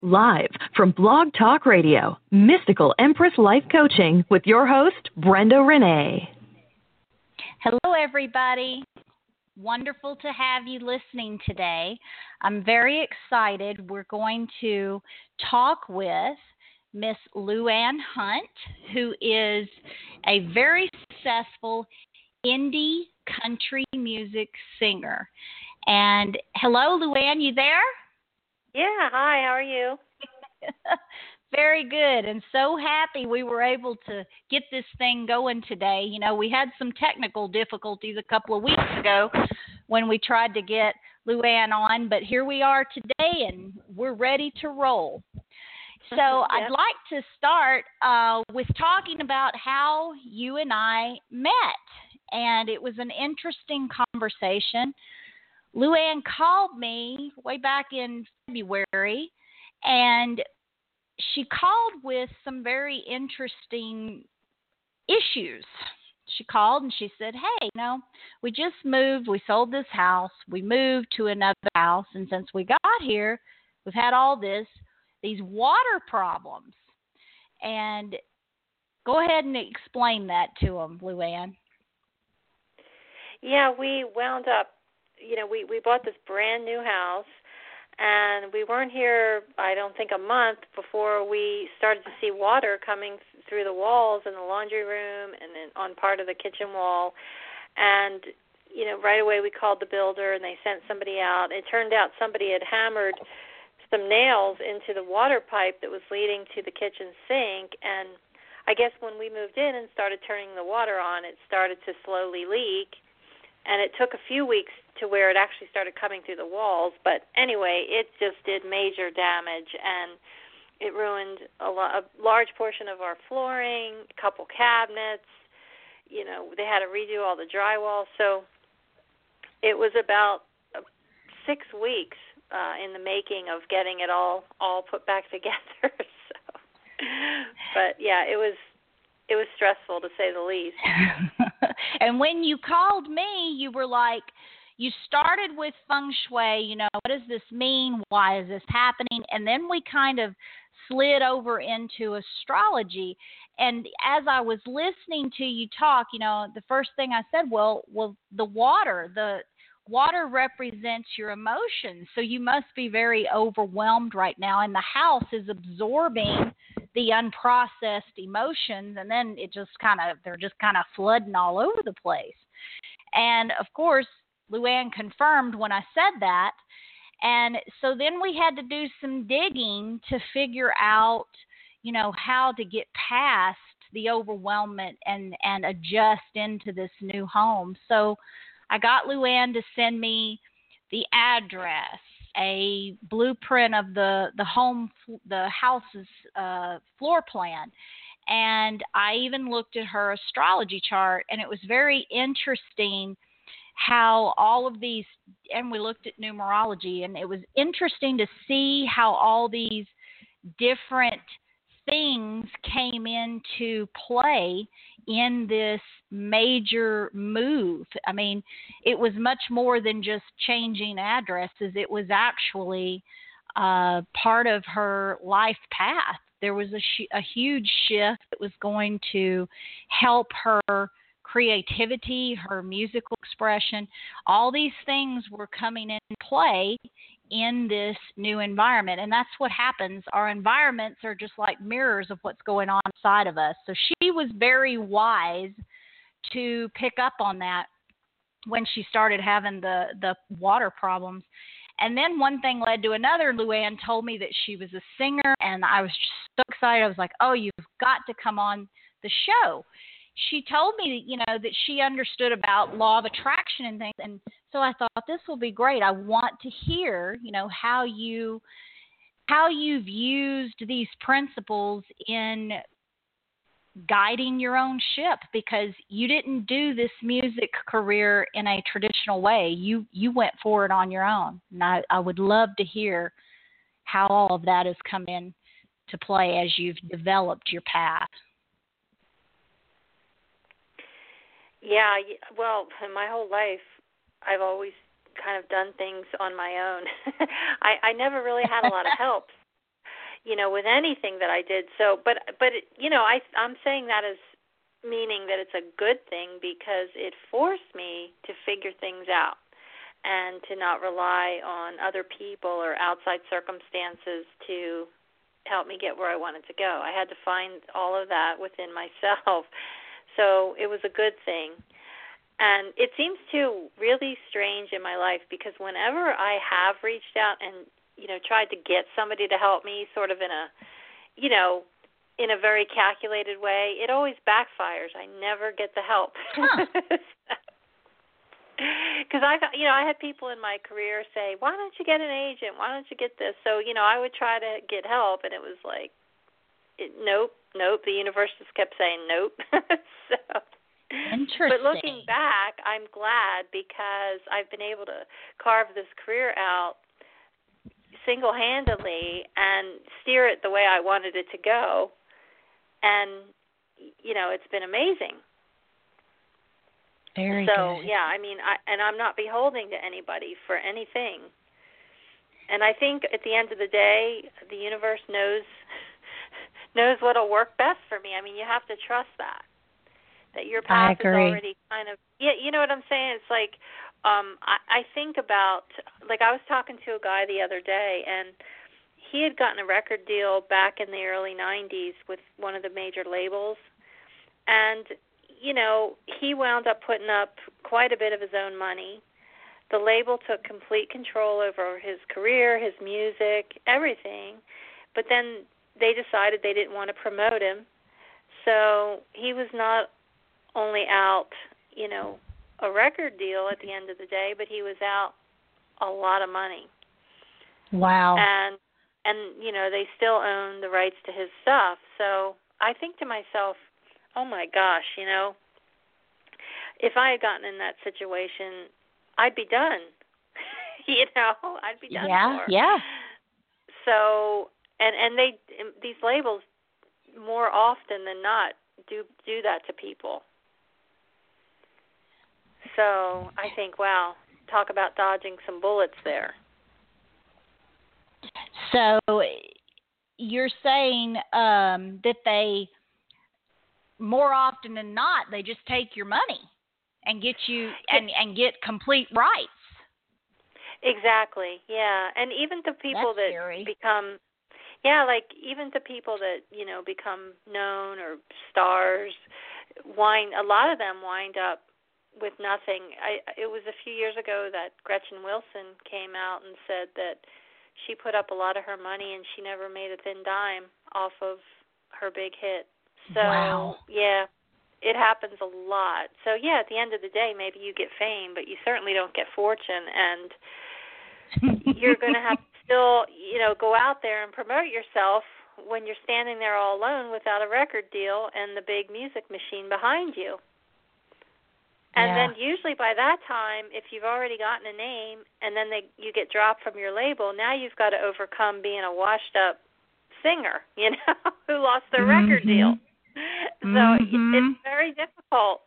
Live from Blog Talk Radio, Mystical Empress Life Coaching with your host, Brenda Renee. Hello, everybody. Wonderful to have you listening today. I'm very excited. We're going to talk with Miss Luann Hunt, who is a very successful indie country music singer. And hello, Luann, you there? Yeah, hi, how are you? Very good, and so happy we were able to get this thing going today. You know, we had some technical difficulties a couple of weeks ago when we tried to get Luann on, but here we are today, and we're ready to roll. So Yep. I'd like to start with talking about how you and I met, and it was an interesting conversation. Luann called me way back in February, and she called with some very interesting issues. She called and she said, hey, we just moved. We sold this house. We moved to another house, and since we got here, we've had all these water problems. And go ahead and explain that to them, Luann. Yeah, we wound up, we bought this brand new house, and we weren't here, I don't think, a month before we started to see water coming through the walls in the laundry room and then on part of the kitchen wall. And, right away we called the builder, and they sent somebody out. It turned out somebody had hammered some nails into the water pipe that was leading to the kitchen sink, and I guess when we moved in and started turning the water on, it started to slowly leak. And it took a few weeks to where it actually started coming through the walls. But anyway, it just did major damage, and it ruined a large portion of our flooring, a couple cabinets. They had to redo all the drywall. So it was about 6 weeks in the making of getting it all put back together. But yeah, it was stressful, to say the least. And when you called me, you were like, you started with feng shui, what does this mean? Why is this happening? And then we kind of slid over into astrology. And as I was listening to you talk, the first thing I said, well, the water represents your emotions. So you must be very overwhelmed right now. And the house is absorbing the unprocessed emotions, and then they're just kind of flooding all over the place. And of course, Luann confirmed when I said that. And so then we had to do some digging to figure out, how to get past the overwhelmment and adjust into this new home. So I got Luann to send me the address, a blueprint of the house's floor plan, and I even looked at her astrology chart, and it was very interesting how all of these, and we looked at numerology, and it was interesting to see how all these different things came into play in this major move. I mean, it was much more than just changing addresses. It was actually part of her life path. There was a huge shift that was going to help her creativity, her musical expression. All these things were coming into play in this new environment, and that's what happens. Our environments are just like mirrors of what's going on inside of us. So she was very wise to pick up on that when she started having the water problems. And then one thing led to another. Luann told me that she was a singer, and I was just so excited. I was like, oh, you've got to come on the show. She told me that she understood about law of attraction and things, and so I thought this will be great. I want to hear, how you've used these principles in guiding your own ship, because you didn't do this music career in a traditional way. You went for it on your own, and I would love to hear how all of that has come in to play as you've developed your path. Yeah, well, my whole life, I've always kind of done things on my own. I never really had a lot of help. with anything that I did. So, but I'm saying that as meaning that it's a good thing because it forced me to figure things out and to not rely on other people or outside circumstances to help me get where I wanted to go. I had to find all of that within myself. So it was a good thing. And it seems too really strange in my life because whenever I have reached out and tried to get somebody to help me sort of in a very calculated way, it always backfires. I never get the help. Because I had people in my career say, why don't you get an agent? Why don't you get this? So, I would try to get help, and it was like, nope. The universe just kept saying nope. So, interesting. but looking back, I'm glad because I've been able to carve this career out single-handedly and steer it the way I wanted it to go. And, it's been amazing. Very so, good. yeah, I'm not beholden to anybody for anything. And I think at the end of the day, the universe knows what'll work best for me. You have to trust that your path is already kind of, you know what I'm saying? It's like, I think about, like I was talking to a guy the other day, and he had gotten a record deal back in the early 90s with one of the major labels. And, he wound up putting up quite a bit of his own money. The label took complete control over his career, his music, everything. But then they decided they didn't want to promote him. So he was not only out, a record deal at the end of the day, but he was out a lot of money. Wow. And they still own the rights to his stuff. So I think to myself, oh my gosh, if I had gotten in that situation, I'd be done. I'd be done for. Yeah. So, and these labels more often than not do that to people. So I think, wow, talk about dodging some bullets there. So you're saying that they, more often than not, they just take your money and get you and get complete rights. Exactly, yeah. And even to people That's that scary. become, yeah, like even to people that, become known or stars, a lot of them wind up with nothing. It was a few years ago that Gretchen Wilson came out and said that she put up a lot of her money and she never made a thin dime off of her big hit. So, wow. Yeah, it happens a lot. So, yeah, at the end of the day, maybe you get fame, but you certainly don't get fortune. And you're going to have to still, go out there and promote yourself when you're standing there all alone without a record deal and the big music machine behind you. And then usually by that time, if you've already gotten a name and then you get dropped from your label, now you've got to overcome being a washed-up singer, who lost their record deal. So it's very difficult.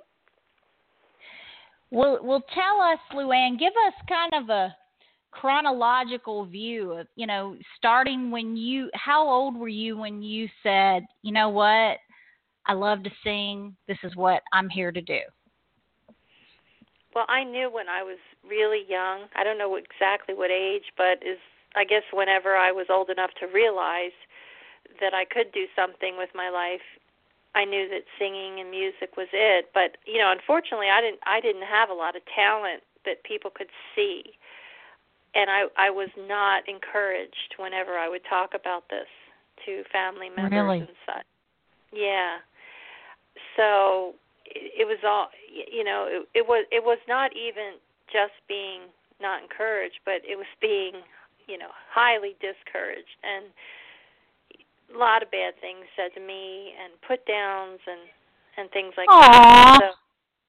Well, tell us, Luann, give us kind of a chronological view of, starting how old were you when you said, you know what, I love to sing, this is what I'm here to do? Well, I knew when I was really young, I don't know exactly what age, but I guess whenever I was old enough to realize that I could do something with my life, I knew that singing and music was it. But, unfortunately, I didn't have a lot of talent that people could see. And I was not encouraged whenever I would talk about this to family members and such. Yeah. So it was all, it was not even just being not encouraged, but it was being, highly discouraged, and a lot of bad things said to me, and put downs and things like that. So,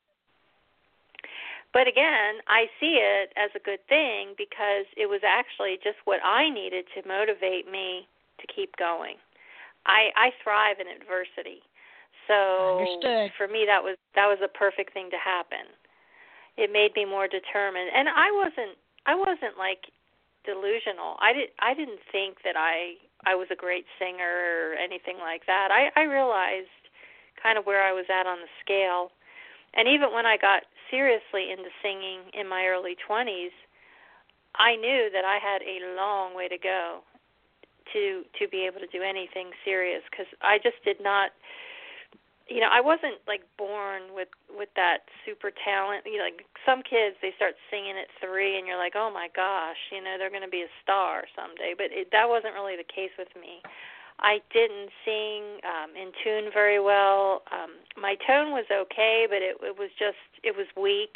but again, I see it as a good thing because it was actually just what I needed to motivate me to keep going. I thrive in adversity. So understood. For me, that was a perfect thing to happen. It made me more determined, and I wasn't like delusional. I didn't think that I was a great singer or anything like that. I realized kind of where I was at on the scale. And even when I got seriously into singing in my early 20s, I knew that I had a long way to go to be able to do anything serious, because I just did not, I wasn't like born with that super talent. Like some kids, they start singing at 3 and you're like, oh my gosh, they're going to be a star someday. But that wasn't really the case with me. I didn't sing in tune very well. My tone was okay, but it was weak.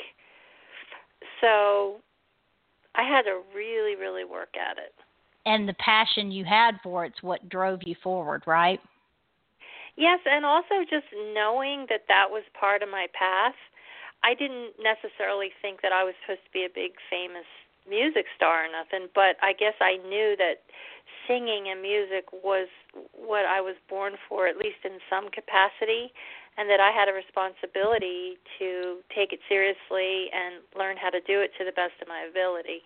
So I had to really, really work at it. And the passion you had for it's what drove you forward, right? Yes, and also just knowing that was part of my path. I didn't necessarily think that I was supposed to be a big famous music star or nothing, but I guess I knew that singing and music was what I was born for, at least in some capacity, and that I had a responsibility to take it seriously and learn how to do it to the best of my ability.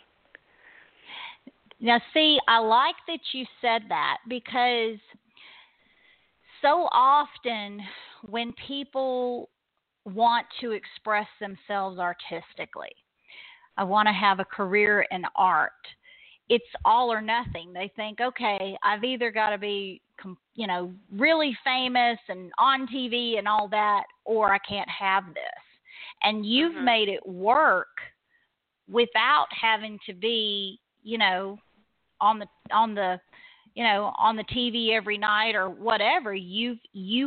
Now, see, I like that you said that, because so often when people want to express themselves artistically, I want to have a career in art, it's all or nothing. They think, okay, I've either got to be, really famous and on TV and all that, or I can't have this. And you've made it work without having to be, on the TV every night or whatever. You've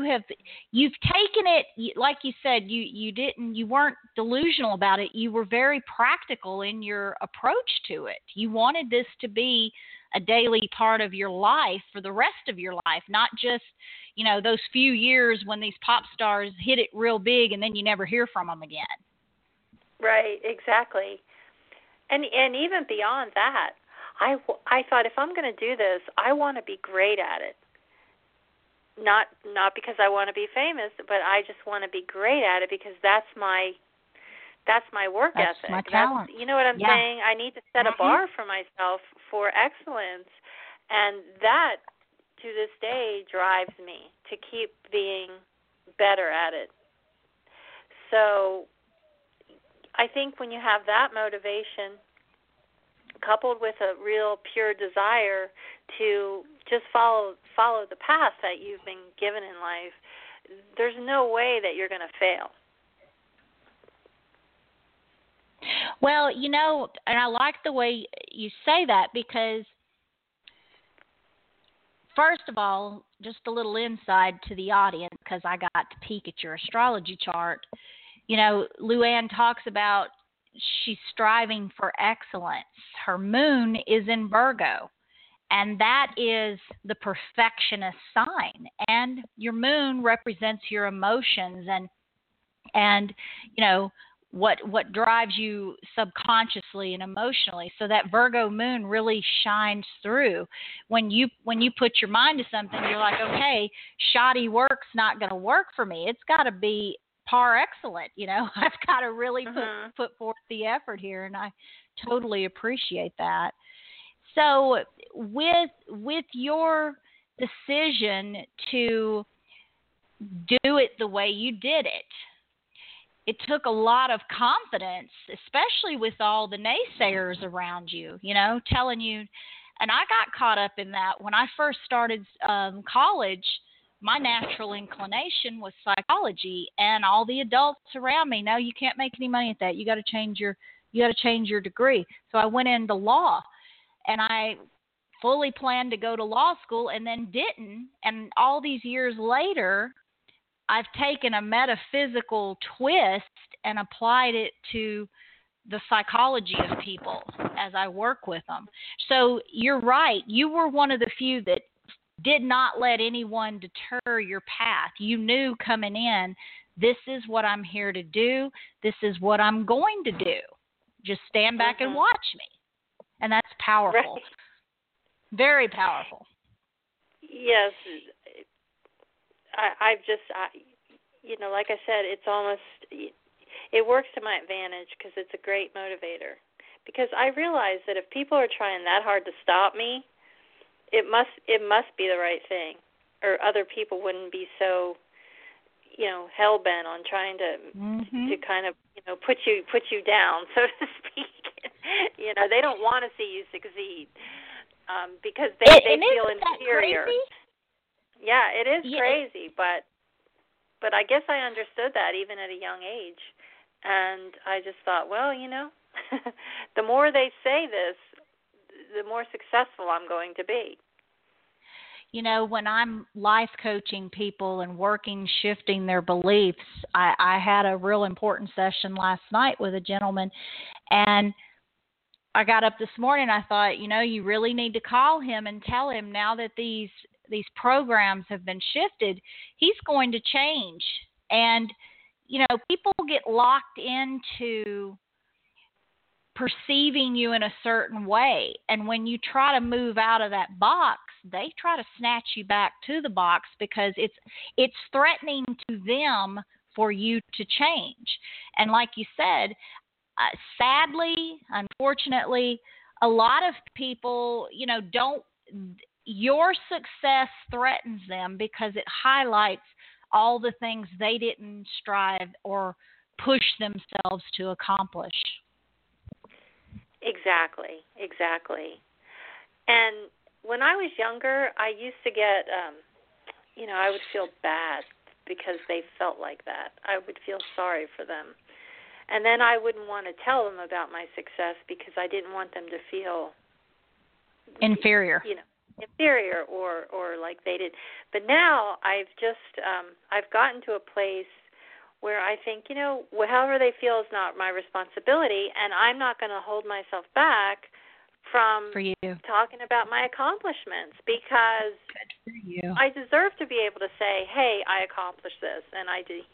taken it, like you said, you weren't delusional about it. You were very practical in your approach to it. You wanted this to be a daily part of your life for the rest of your life, not just, those few years when these pop stars hit it real big and then you never hear from them again. Right, exactly. And even beyond that, I thought, if I'm going to do this, I want to be great at it. Not because I want to be famous, but I just want to be great at it because that's my work ethic. My talent. You know what I'm saying? I need to set a bar for myself for excellence, and that to this day drives me to keep being better at it. So I think when you have that motivation, coupled with a real pure desire to just follow the path that you've been given in life, there's no way that you're going to fail. Well, and I like the way you say that, because first of all, just a little insight to the audience, because I got to peek at your astrology chart. Luann talks about she's striving for excellence. Her moon is in Virgo, and that is the perfectionist sign. And your moon represents your emotions and what drives you subconsciously and emotionally. So that Virgo moon really shines through. When you put your mind to something, you're like, okay, shoddy work's not going to work for me. It's got to be par excellent. I've got to really put forth the effort here, and I totally appreciate that. So with your decision to do it the way you did it took a lot of confidence, especially with all the naysayers around you, telling you. And I got caught up in that when I first started college. My natural inclination was psychology, and all the adults around me, no, you can't make any money at that. You got to change your degree. So I went into law, and I fully planned to go to law school and then didn't. And all these years later, I've taken a metaphysical twist and applied it to the psychology of people as I work with them. So you're right. You were one of the few that did not let anyone deter your path. You knew coming in, this is what I'm here to do. This is what I'm going to do. Just stand back and watch me. And that's powerful. Right. Very powerful. Yes. Like I said, it's almost, it works to my advantage because it's a great motivator. because I realize that if people are trying that hard to stop me, it must be the right thing, or other people wouldn't be so, hell bent on trying to kind of, put you down, so to speak. They don't want to see you succeed, because they feel inferior. Crazy? Yeah, it is crazy, but I guess I understood that even at a young age, and I just thought, well, the more they say this, the more successful I'm going to be. When I'm life coaching people and shifting their beliefs, I had a real important session last night with a gentleman, and I got up this morning, I thought, you really need to call him and tell him now that these programs have been shifted, he's going to change. And, people get locked into perceiving you in a certain way. And when you try to move out of that box, they try to snatch you back to the box because it's threatening to them for you to change. And like you said, sadly, unfortunately, a lot of people, your success threatens them because it highlights all the things they didn't strive or push themselves to accomplish. Exactly. And when I was younger, I used to get, I would feel bad because they felt like that. I would feel sorry for them. And then I wouldn't want to tell them about my success because I didn't want them to feel inferior. Inferior or like they did. But now I've gotten to a place where I think, however they feel is not my responsibility, and I'm not going to hold myself back from talking about my accomplishments because I deserve to be able to say, hey, I accomplished this, and I did,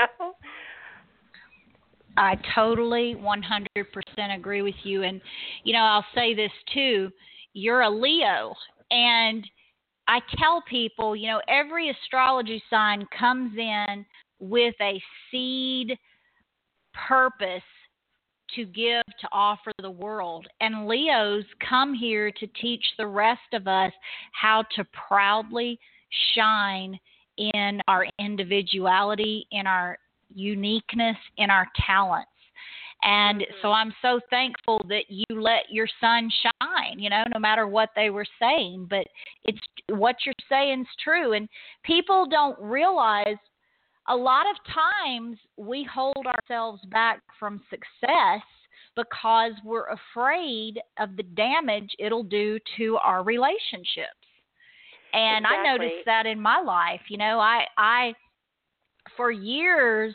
I totally 100% agree with you. And, I'll say this too, you're a Leo, and I tell people, every astrology sign comes in with a seed purpose to give, to offer the world. And Leos come here to teach the rest of us how to proudly shine in our individuality, in our uniqueness, in our talents. And so I'm so thankful that you let your sun shine, no matter what they were saying. But it's what you're saying is true. And people don't realize a lot of times we hold ourselves back from success because we're afraid of the damage it'll do to our relationships. And exactly. I noticed that in my life. I for years,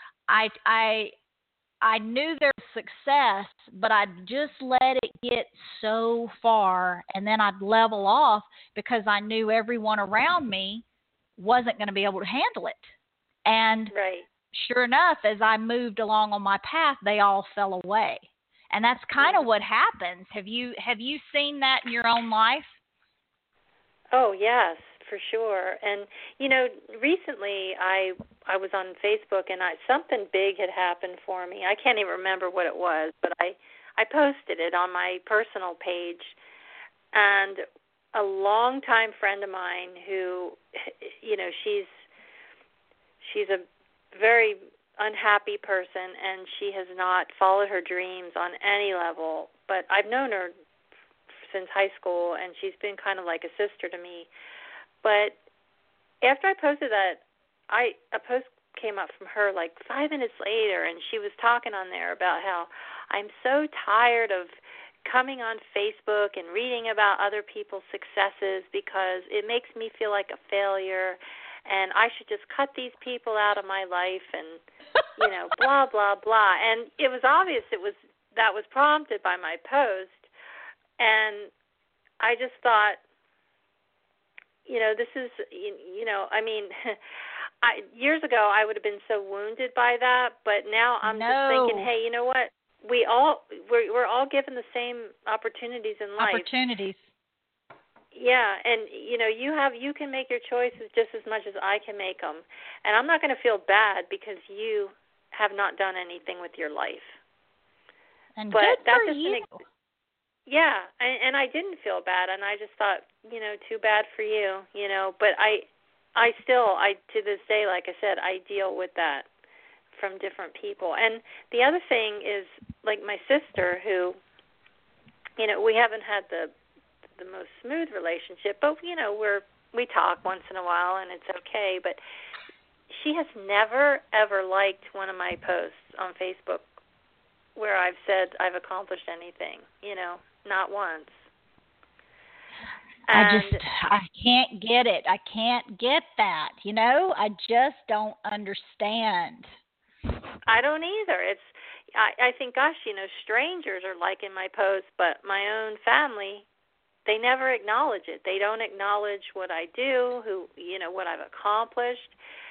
I knew there was success, but I'd just let it get so far, and then I'd level off because I knew everyone around me wasn't going to be able to handle it. And sure enough, as I moved along on my path, they all fell away. And that's kind of what happens. Have you seen that in your own life? Oh, yes, for sure. And, recently I was on Facebook and something big had happened for me. I can't even remember what it was, but I posted it on my personal page. And a longtime friend of mine who, she's a very unhappy person, and she has not followed her dreams on any level. But I've known her since high school, and she's been kind of like a sister to me. But after I posted that, a post came up from her like 5 minutes later, and she was talking on there about how I'm so tired of coming on Facebook and reading about other people's successes because it makes me feel like a failure, and I should just cut these people out of my life, and blah blah blah. And it was obvious that was prompted by my post, and I just thought, this is, years ago I would have been so wounded by that, but now I'm just thinking, hey, you know what? We're all given the same opportunities in life. Opportunities. Yeah, and you can make your choices just as much as I can make them, and I'm not going to feel bad because you have not done anything with your life. And but good that's for just you. Yeah, and I didn't feel bad, and I just thought, too bad for you, But I still, to this day, like I said, I deal with that from different people. And the other thing is, like my sister, who, we haven't had the most smooth relationship, but we talk once in a while, and it's okay. But she has never ever liked one of my posts on Facebook where I've said I've accomplished anything, not once. And I can't get it. I can't get that, I just don't understand. I don't either. I think, gosh, strangers are liking my posts, but my own family, they never acknowledge it. They don't acknowledge what I do, what I've accomplished.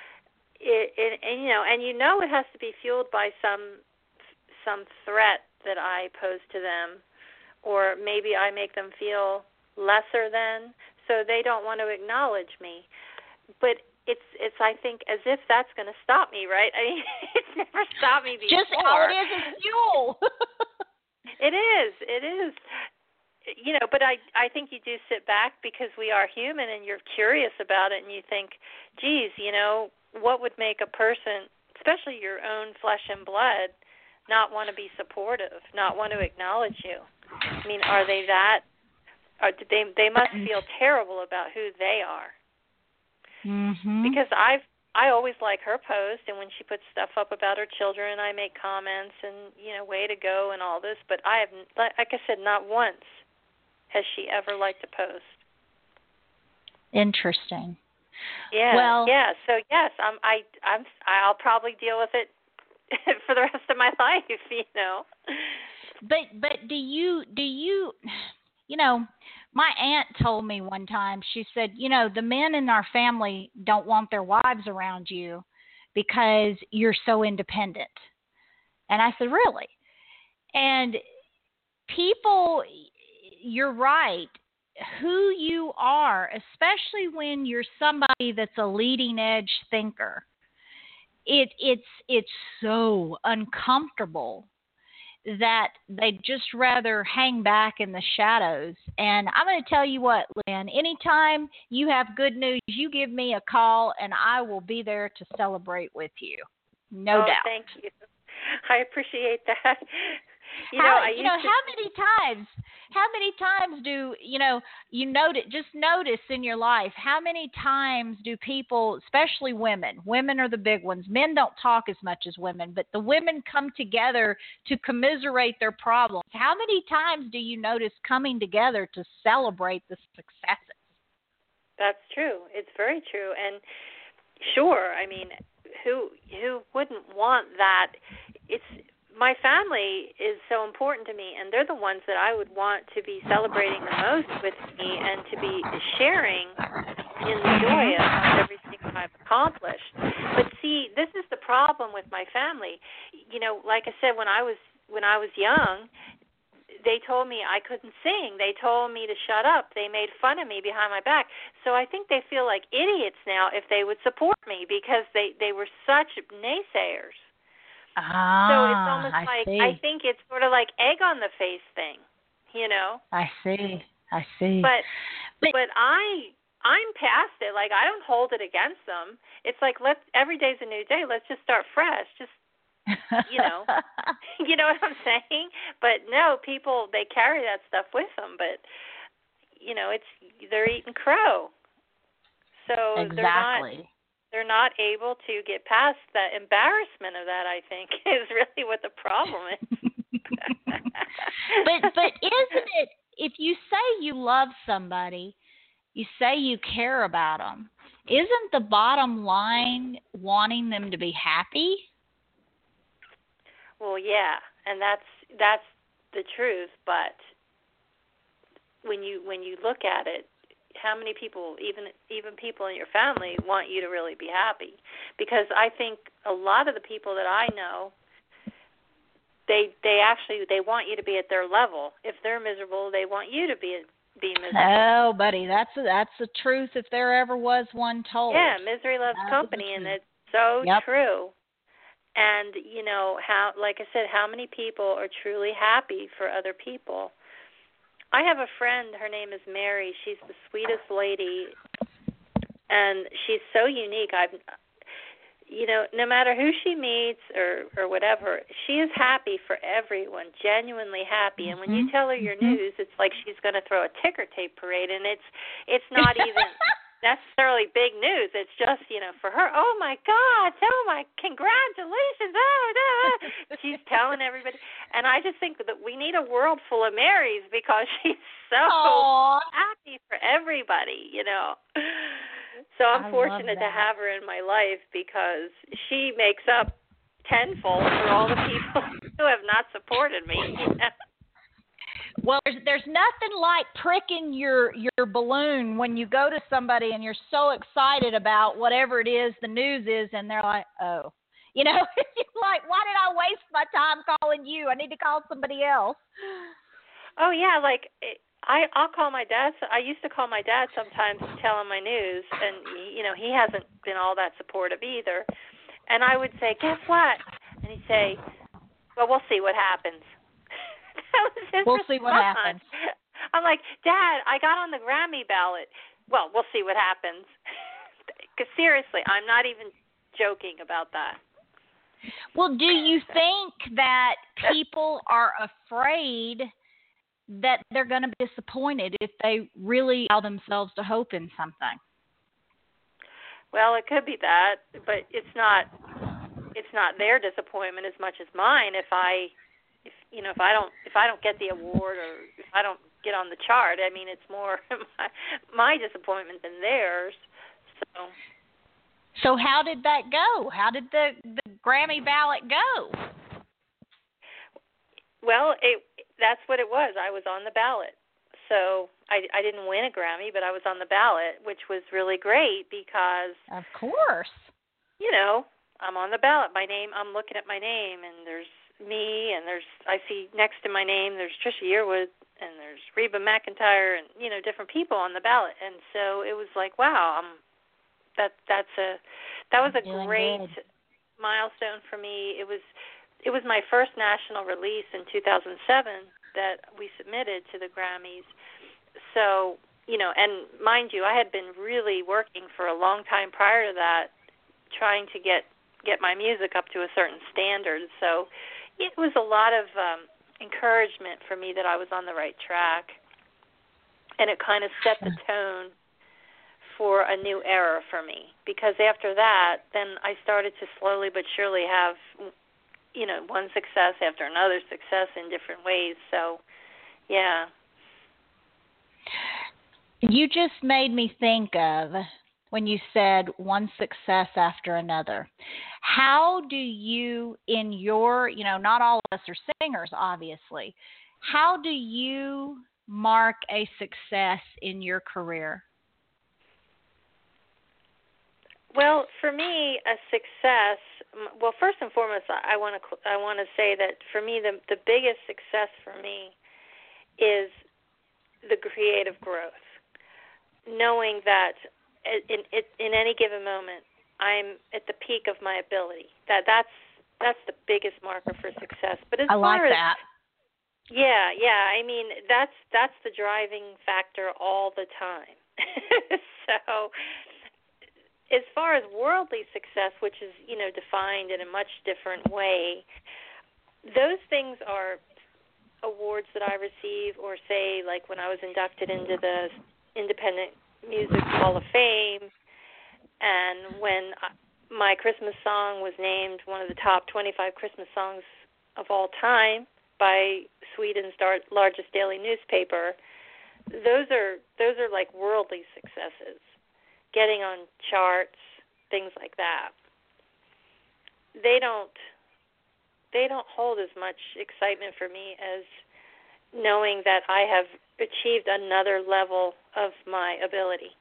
And it has to be fueled by some threat that I pose to them, or maybe I make them feel lesser than, so they don't want to acknowledge me. But it's I think as if that's going to stop me, right? I mean, it's never stopped me before. Just how it is fuel. It is. But I think you do sit back because we are human, and you're curious about it, and you think, geez, what would make a person, especially your own flesh and blood, not want to be supportive, not want to acknowledge you? I mean, are they that? Or they must feel terrible about who they are. Mm-hmm. Because I always like her post, and when she puts stuff up about her children, I make comments and way to go and all this. But I have, like I said, not once has she ever liked a post. Interesting. Yeah. Well, yeah. So yes, I'll probably deal with it for the rest of my life. But do you my aunt told me one time, she said, the men in our family don't want their wives around you because you're so independent. And I said, really? And people, you're right, who you are, especially when you're somebody that's a leading edge thinker, it's so uncomfortable that they'd just rather hang back in the shadows. And I'm going to tell you what, Lynn, anytime you have good news, you give me a call, and I will be there to celebrate with you. No doubt. Thank you. I appreciate that. How many times do you notice in your life, how many times do people, especially women are the big ones, men don't talk as much as women, but the women come together to commiserate their problems. How many times do you notice coming together to celebrate the successes? That's true. It's very true. And sure, I mean, who wouldn't want that? My family is so important to me, and they're the ones that I would want to be celebrating the most with me and to be sharing in the joy of everything I've accomplished. But see, this is the problem with my family. Like I said, when I was young, they told me I couldn't sing. They told me to shut up. They made fun of me behind my back. So I think they feel like idiots now if they would support me because they were such naysayers. So it's almost I think it's sort of like egg on the face thing, I see. But I'm past it. Like, I don't hold it against them. It's like every day's a new day. Let's just start fresh. Just you know what I'm saying? But no, people, they carry that stuff with them. But they're eating crow. So exactly. They're not able to get past the embarrassment of that, I think, is really what the problem is. But isn't it, if you say you love somebody, you say you care about them, isn't the bottom line wanting them to be happy? Well, yeah, and that's the truth, but when you look at it, how many people, even people in your family, want you to really be happy? Because I think a lot of the people that I know, they want you to be at their level. If they're miserable, they want you to be miserable. Oh, buddy, that's the truth if there ever was one told. Yeah, misery loves company, and it's so true. And, you know, how, like I said, how many people are truly happy for other people? I have a friend, her name is Mary. She's the sweetest lady, and she's so unique. You know, no matter who she meets or whatever, she is happy for everyone, genuinely happy. And when you tell her your news, it's like she's going to throw a ticker tape parade, and it's not even necessarily big news. It's just, you know, for her, oh my God, oh my, congratulations. She's telling everybody. And I just think that we need a world full of Marys because she's so happy for everybody, you know. So I'm fortunate to have her in my life because she makes up tenfold for all the people who have not supported me. You know? Well, there's nothing like pricking your balloon when you go to somebody and you're so excited about whatever it is the news is, and they're like, oh. You know, you're like, why did I waste my time calling you? I need to call somebody else. Oh, yeah, like I'll call my dad. I used to call my dad sometimes to tell him my news, and, you know, he hasn't been all that supportive either. And I would say, guess what? And he'd say, well, we'll see what happens. We'll see what happens. I'm like, Dad, I got on the Grammy ballot. Well, we'll see what happens. Because seriously, I'm not even joking about that. Well, do you think that people are afraid that they're going to be disappointed if they really allow themselves to hope in something? Well, it could be that, but it's not their disappointment as much as mine if I don't get the award or if I don't get on the chart. I mean, it's more my disappointment than theirs. So how did that go? How did the Grammy ballot go? Well, that's what it was. I was on the ballot. So I didn't win a Grammy, but I was on the ballot, which was really great because, of course, you know, I'm on the ballot. My name, I'm looking at my name, and there's me, and I see next to my name there's Trisha Yearwood, and there's Reba McEntire, and, you know, different people on the ballot. And so it was like, wow, that was a great milestone for me. It was my first national release in 2007 that we submitted to the Grammys. So, you know, and mind you, I had been really working for a long time prior to that, trying to get my music up to a certain standard. So it was a lot of encouragement for me that I was on the right track, and it kind of set the tone for a new era for me. Because after that, then I started to slowly but surely have, you know, one success after another success in different ways. So, yeah. You just made me think of when you said one success after another. How do you, in your, you know, not all of us are singers, obviously. How do you mark a success in your career? Well, for me, a success. Well, first and foremost, I want to say that for me, the biggest success for me is the creative growth. Knowing that in any given moment, I'm at the peak of my ability. That's the biggest marker for success. But as I like that. Yeah. I mean, that's the driving factor all the time. So, as far as worldly success, which is, you know, defined in a much different way, those things are awards that I receive, or say, like when I was inducted into the Independent Music Hall of Fame, and when my Christmas song was named one of the top 25 Christmas songs of all time by Sweden's largest daily newspaper. Those are like worldly successes. Getting on charts, things like that. They don't hold as much excitement for me as knowing that I have achieved another level of my ability.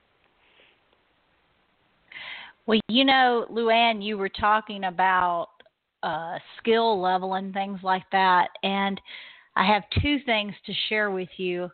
Well, you know, Luann, you were talking about skill level and things like that, and I have two things to share with you.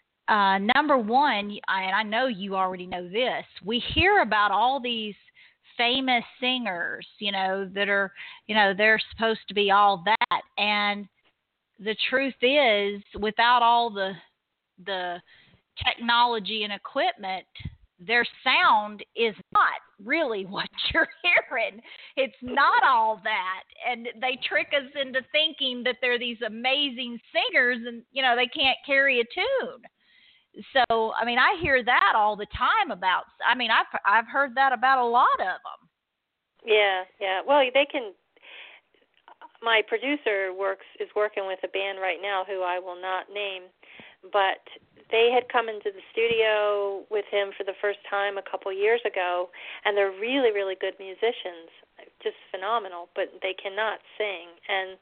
Number one, and I know you already know this, we hear about all these famous singers, that are, they're supposed to be all that. And the truth is, without all the technology and equipment, their sound is not really what you're hearing. It's not all that. And they trick us into thinking that they're these amazing singers and, they can't carry a tune. So, I mean, I hear that all the time about, I've heard that about a lot of them. Yeah. Well, they can. My producer is working with a band right now who I will not name, but they had come into the studio with him for the first time a couple years ago, and they're really, really good musicians, just phenomenal, but they cannot sing. And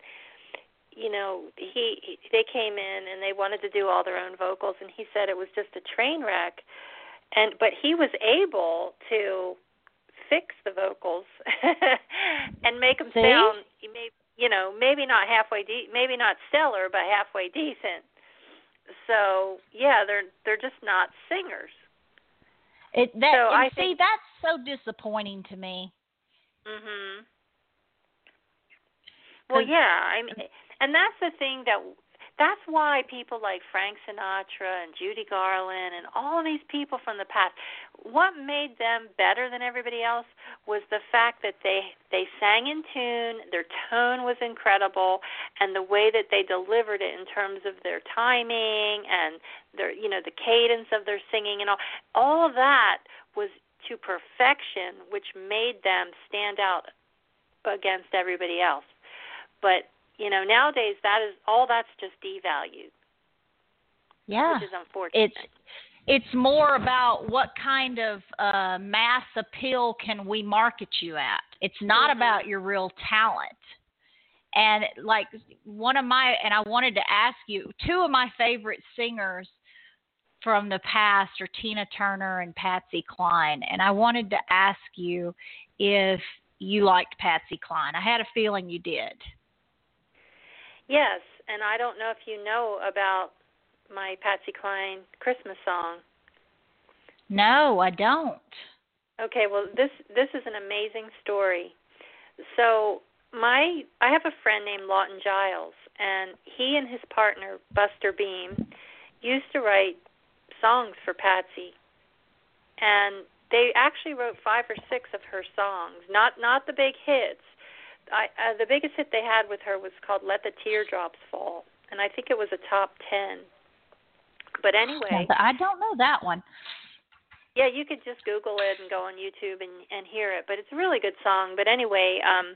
they came in and they wanted to do all their own vocals, and he said it was just a train wreck. But he was able to fix the vocals and make them sound maybe not maybe not stellar, but halfway decent. So yeah, they're just not singers. That's so disappointing to me. Mhm. Well, yeah, and that's the thing that's why people like Frank Sinatra and Judy Garland and all these people from the past, what made them better than everybody else was the fact that they sang in tune, their tone was incredible, and the way that they delivered it in terms of their timing and their, the cadence of their singing and all of that was to perfection, which made them stand out against everybody else. But nowadays that's just devalued. Yeah, which is unfortunate. It's more about what kind of mass appeal can we market you at. It's not about your real talent. And like I wanted to ask you, two of my favorite singers from the past are Tina Turner and Patsy Cline. And I wanted to ask you if you liked Patsy Cline. I had a feeling you did. Yes, and I don't know if you know about my Patsy Cline Christmas song. No, I don't. Okay, well, this is an amazing story. So I have a friend named Lawton Giles, and he and his partner, Buster Beam, used to write songs for Patsy. And they actually wrote 5 or 6 of her songs, not the big hits. The biggest hit they had with her was called Let the Teardrops Fall, and I think it was a top 10. But anyway, I don't know that one. Yeah, you could just Google it and go on YouTube and hear it, but it's a really good song. But anyway,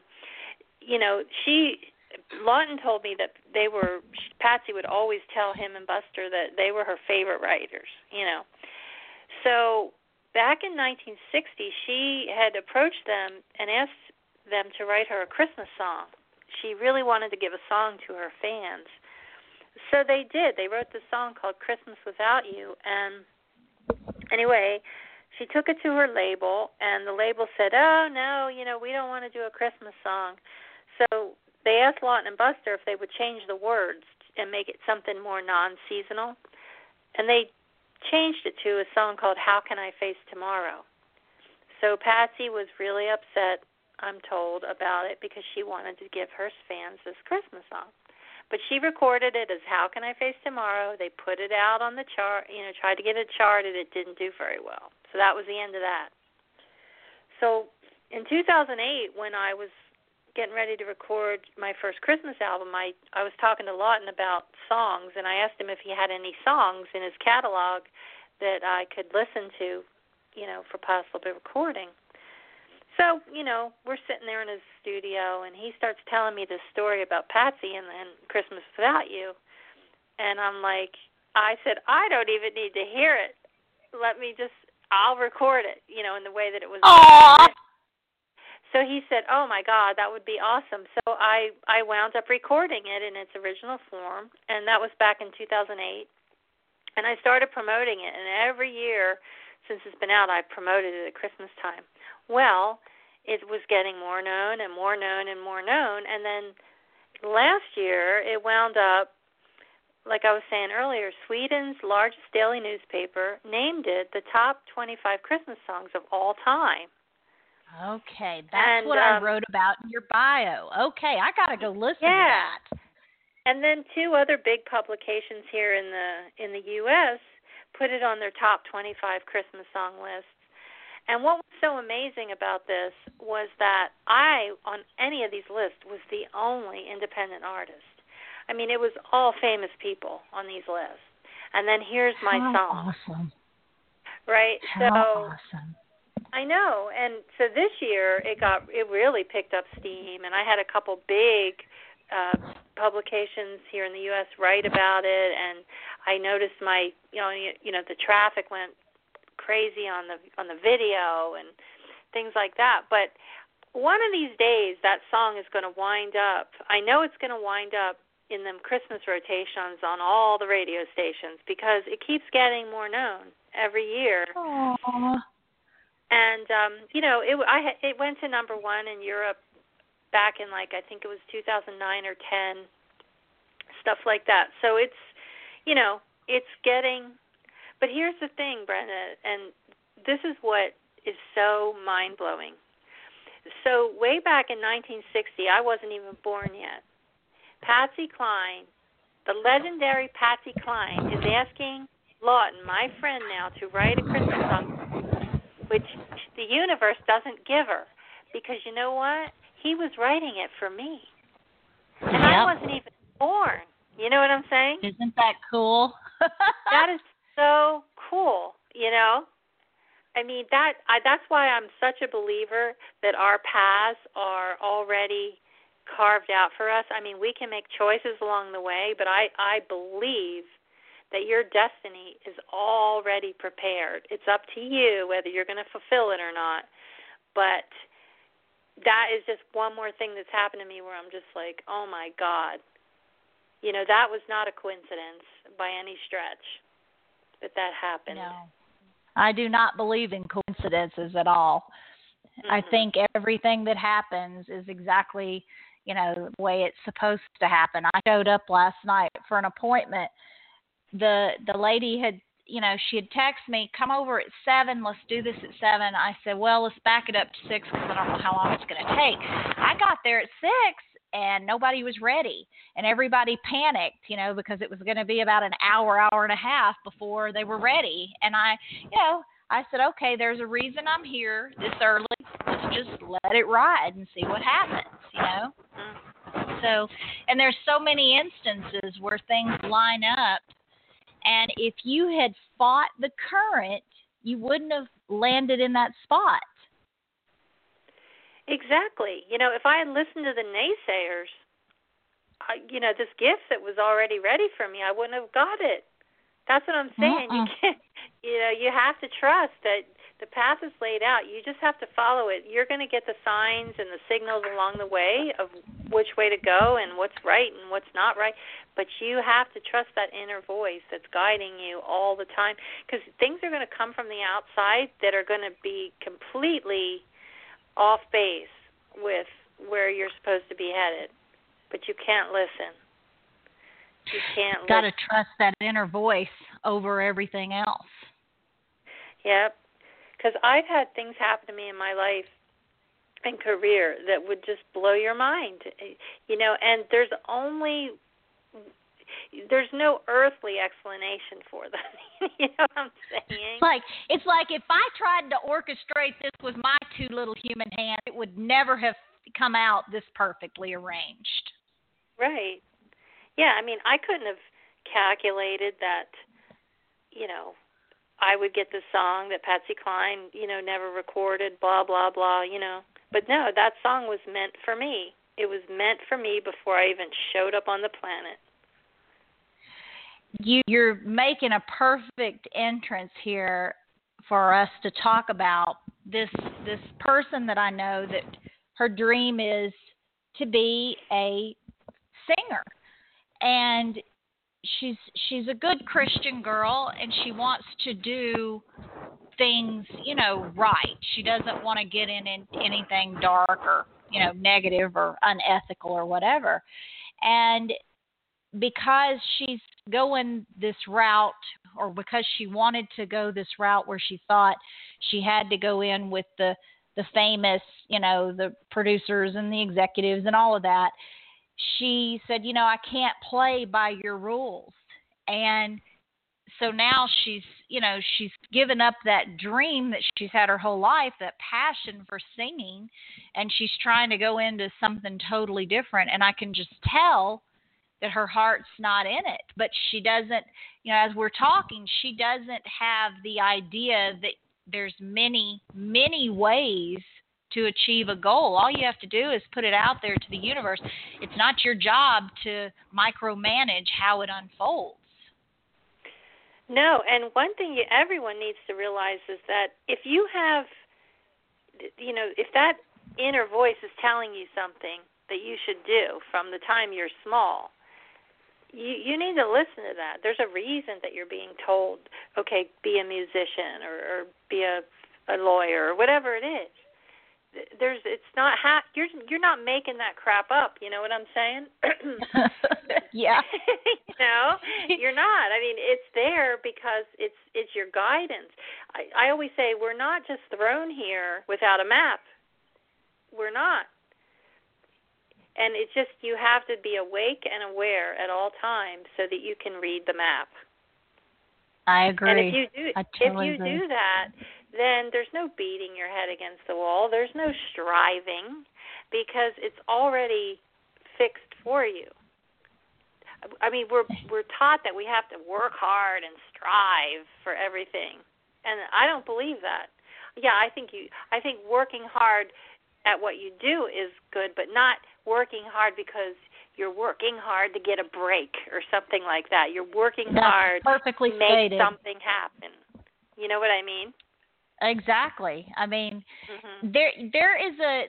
Lawton told me that Patsy would always tell him and Buster that they were her favorite writers, So back in 1960, she had approached them and asked them to write her a Christmas song. She really wanted to give a song to her fans. So they did. They wrote this song called Christmas Without You. And anyway, she took it to her label, and the label said, oh, no, we don't want to do a Christmas song. So they asked Lawton and Buster if they would change the words and make it something more non-seasonal. And they changed it to a song called How Can I Face Tomorrow? So Patsy was really upset, I'm told, about it because she wanted to give her fans this Christmas song. But she recorded it as How Can I Face Tomorrow? They put it out on the chart, tried to get it charted. It didn't do very well. So that was the end of that. So in 2008, when I was getting ready to record my first Christmas album, I was talking to Lawton about songs, and I asked him if he had any songs in his catalog that I could listen to, for possible recording. So, we're sitting there in his studio, and he starts telling me this story about Patsy and Christmas Without You. And I said, I don't even need to hear it. I'll record it, in the way that it was. Aww. So he said, oh, my God, that would be awesome. So I wound up recording it in its original form, and that was back in 2008. And I started promoting it, and every year since it's been out, I've promoted it at Christmas time. Well, it was getting more known and more known and more known. And then last year, it wound up, like I was saying earlier, Sweden's largest daily newspaper named it the top 25 Christmas songs of all time. Okay, that's what I wrote about in your bio. Okay, I got to go listen to that. And then 2 other big publications here in the U.S. put it on their top 25 Christmas song lists. And what was so amazing about this was that I, on any of these lists, was the only independent artist. I mean, it was all famous people on these lists. And then here's my song. Awesome. Right? How awesome. I know. And so this year it really picked up steam, and I had a couple big publications here in the US write about it, and I noticed the traffic went crazy on the video and things like that. But one of these days that song is going to wind up. I know it's going to wind up in them Christmas rotations on all the radio stations because it keeps getting more known every year. Aww. And it went to number 1 in Europe back in I think it was 2009 or 10, stuff like that. So it's getting. But here's the thing, Brenda, and this is what is so mind blowing. So way back in 1960, I wasn't even born yet. Patsy Cline, the legendary Patsy Cline, is asking Lawton, my friend now, to write a Christmas song, which the universe doesn't give her, because you know what? He was writing it for me, and I wasn't even born. You know what I'm saying? Isn't that cool? That is so cool. I mean, that's why I'm such a believer that our paths are already carved out for us. I mean, we can make choices along the way, but I believe that your destiny is already prepared. It's up to you whether you're going to fulfill it or not. But that is just one more thing that's happened to me where I'm just like, oh, my God. That was not a coincidence by any stretch, but that happened. No, I do not believe in coincidences at all. Mm-hmm. I think everything that happens is exactly, the way it's supposed to happen. I showed up last night for an appointment. The lady had, she had texted me, come over at 7, let's do this at 7. I said, well, let's back it up to 6 because I don't know how long it's going to take. I got there at 6 and nobody was ready. And everybody panicked, because it was going to be about an hour and a half before they were ready. And I said, okay, there's a reason I'm here this early. Let's just let it ride and see what happens, So, and there's so many instances where things line up. And if you had fought the current, you wouldn't have landed in that spot. Exactly. If I had listened to the naysayers, this gift that was already ready for me, I wouldn't have got it. That's what I'm saying. You can't, you have to trust that the path is laid out. You just have to follow it. You're going to get the signs and the signals along the way of which way to go and what's right and what's not right. But you have to trust that inner voice that's guiding you all the time, because things are going to come from the outside that are going to be completely off base with where you're supposed to be headed. But you can't listen. You can't listen. Got to trust that inner voice over everything else. Yep. Because I've had things happen to me in my life and career that would just blow your mind, and there's no earthly explanation for them. You know what I'm saying? It's like if I tried to orchestrate this with my 2 little human hands, it would never have come out this perfectly arranged. Right. Yeah, I mean, I couldn't have calculated that, I would get the song that Patsy Cline, never recorded, blah, blah, blah, But no, that song was meant for me. It was meant for me before I even showed up on the planet. You're making a perfect entrance here for us to talk about this person that I know that her dream is to be a singer. And she's a good Christian girl, and she wants to do things, right. She doesn't want to get in anything dark or, negative or unethical or whatever. And because she's going this route, or because she wanted to go this route where she thought she had to go in with the the famous, the producers and the executives and all of that. She said, I can't play by your rules. And so now she's given up that dream that she's had her whole life, that passion for singing, and she's trying to go into something totally different. And I can just tell that her heart's not in it. But she doesn't, as we're talking, she doesn't have the idea that there's many, many ways to achieve a goal. All you have to do is put it out there to the universe. It's not your job to micromanage how it unfolds. No, and one thing everyone needs to realize is that if you have, if that inner voice is telling you something that you should do from the time you're small, you need to listen to that. There's a reason that you're being told, okay, be a musician or be a lawyer or whatever it is. It's not you're not making that crap up. You know what I'm saying? Yeah. You're not. I mean, it's there because it's your guidance. I always say we're not just thrown here without a map. We're not. And it's just you have to be awake and aware at all times so that you can read the map. I agree. And if you do that, then there's no beating your head against the wall. There's no striving because it's already fixed for you. I mean, we're taught that we have to work hard and strive for everything, and I don't believe that. Yeah, I think working hard at what you do is good, but not working hard because you're working hard to get a break or something like that. You're working hard perfectly to make stated. something happen. You know what I mean? Exactly. I mean, there is a,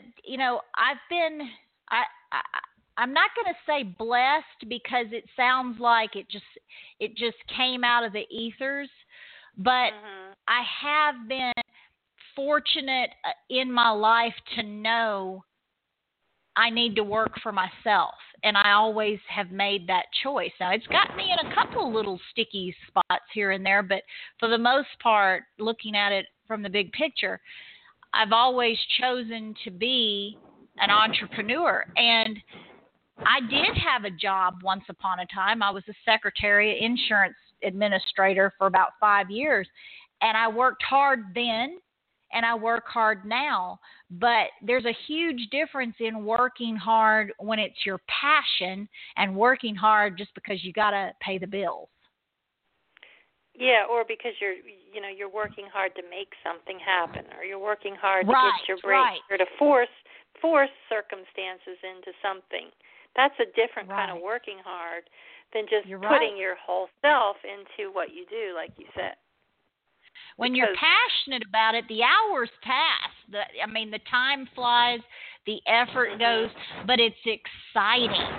I'm not going to say blessed because it sounds like it just came out of the ethers, but I have been fortunate in my life to know I need to work for myself, and I always have made that choice. Now, it's got me in a couple little sticky spots here and there, but for the most part, looking at it from the big picture, I've always chosen to be an entrepreneur. And I did have a job once upon a time. I was a secretary, insurance administrator for about 5 years, and I worked hard then. And I work hard now, but there's a huge difference in working hard when it's your passion and working hard just because you got to pay the bills. Yeah, or because you're working hard to make something happen, or you're working hard to get your break, or to force circumstances into something. That's a different kind of working hard than just putting your whole self into what you do, like you said. When you're passionate about it, the hours pass. The time flies, the effort goes, but it's exciting.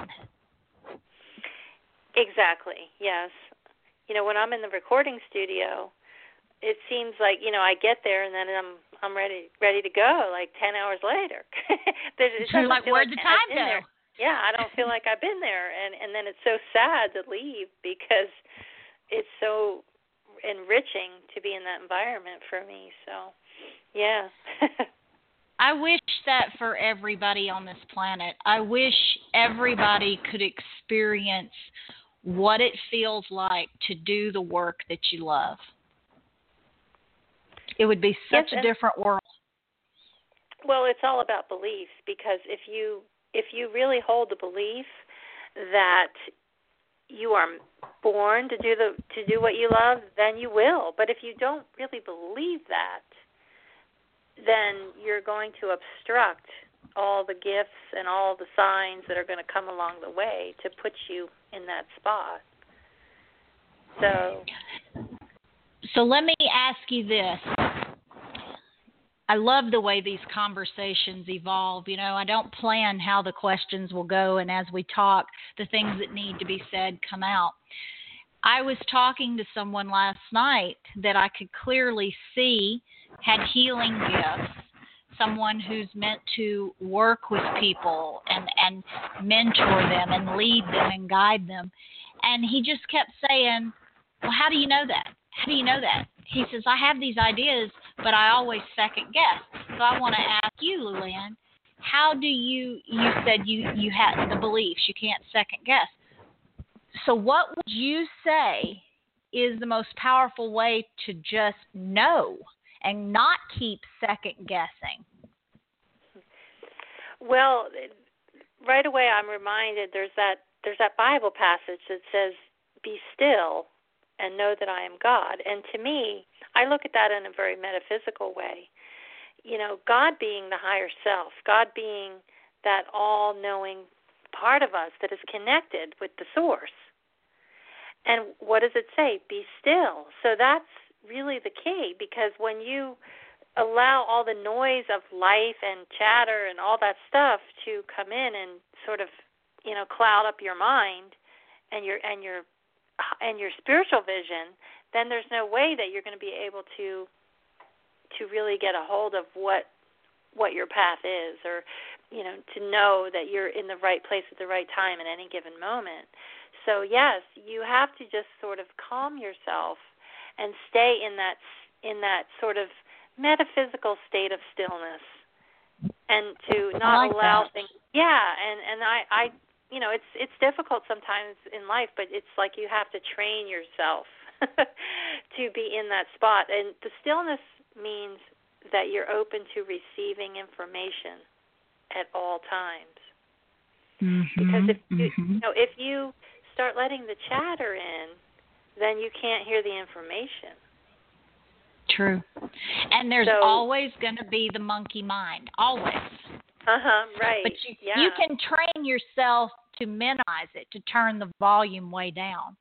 Exactly, yes. When I'm in the recording studio, it seems like, I get there and then I'm ready to go, like 10 hours later. You're like, where'd the time go? Yeah, I don't feel like I've been there. And then it's so sad to leave because it's so enriching to be in that environment for me. So, yeah. I wish that for everybody on this planet. I wish everybody could experience what it feels like to do the work that you love. It would be such a different world. Well, it's all about beliefs, because if you really hold the belief that you are born to do what you love, then you will. But if you don't really believe that, then you're going to obstruct all the gifts and all the signs that are going to come along the way to put you in that spot. So let me ask you this. I love the way these conversations evolve. I don't plan how the questions will go, and as we talk, the things that need to be said come out. I was talking to someone last night that I could clearly see had healing gifts, someone who's meant to work with people and mentor them and lead them and guide them. And he just kept saying, well, how do you know that? How do you know that? He says, I have these ideas, but I always second guess. So I want to ask you, Luann, how do you said you had the beliefs, you can't second guess. So what would you say is the most powerful way to just know and not keep second guessing? Well, right away I'm reminded there's that Bible passage that says, "Be still and know that I am God." And to me, I look at that in a very metaphysical way. You know, God being the higher self, God being that all-knowing part of us that is connected with the source. And what does it say? Be still. So that's really the key, because when you allow all the noise of life and chatter and all that stuff to come in and sort of, you know, cloud up your mind and your spiritual vision, then there's no way that you're going to be able to really get a hold of what your path is, or, you know, to know that you're in the right place at the right time at any given moment. So yes, you have to just sort of calm yourself and stay in that sort of metaphysical state of stillness, and to not allow things. Yeah, and I you know, it's difficult sometimes in life, but it's like you have to train yourself to be in that spot. And the stillness means that you're open to receiving information at all times. Mm-hmm, because if you start letting the chatter in, then you can't hear the information. True. And there's always going to be the monkey mind, always. Right. But you can train yourself to minimize it, to turn the volume way down.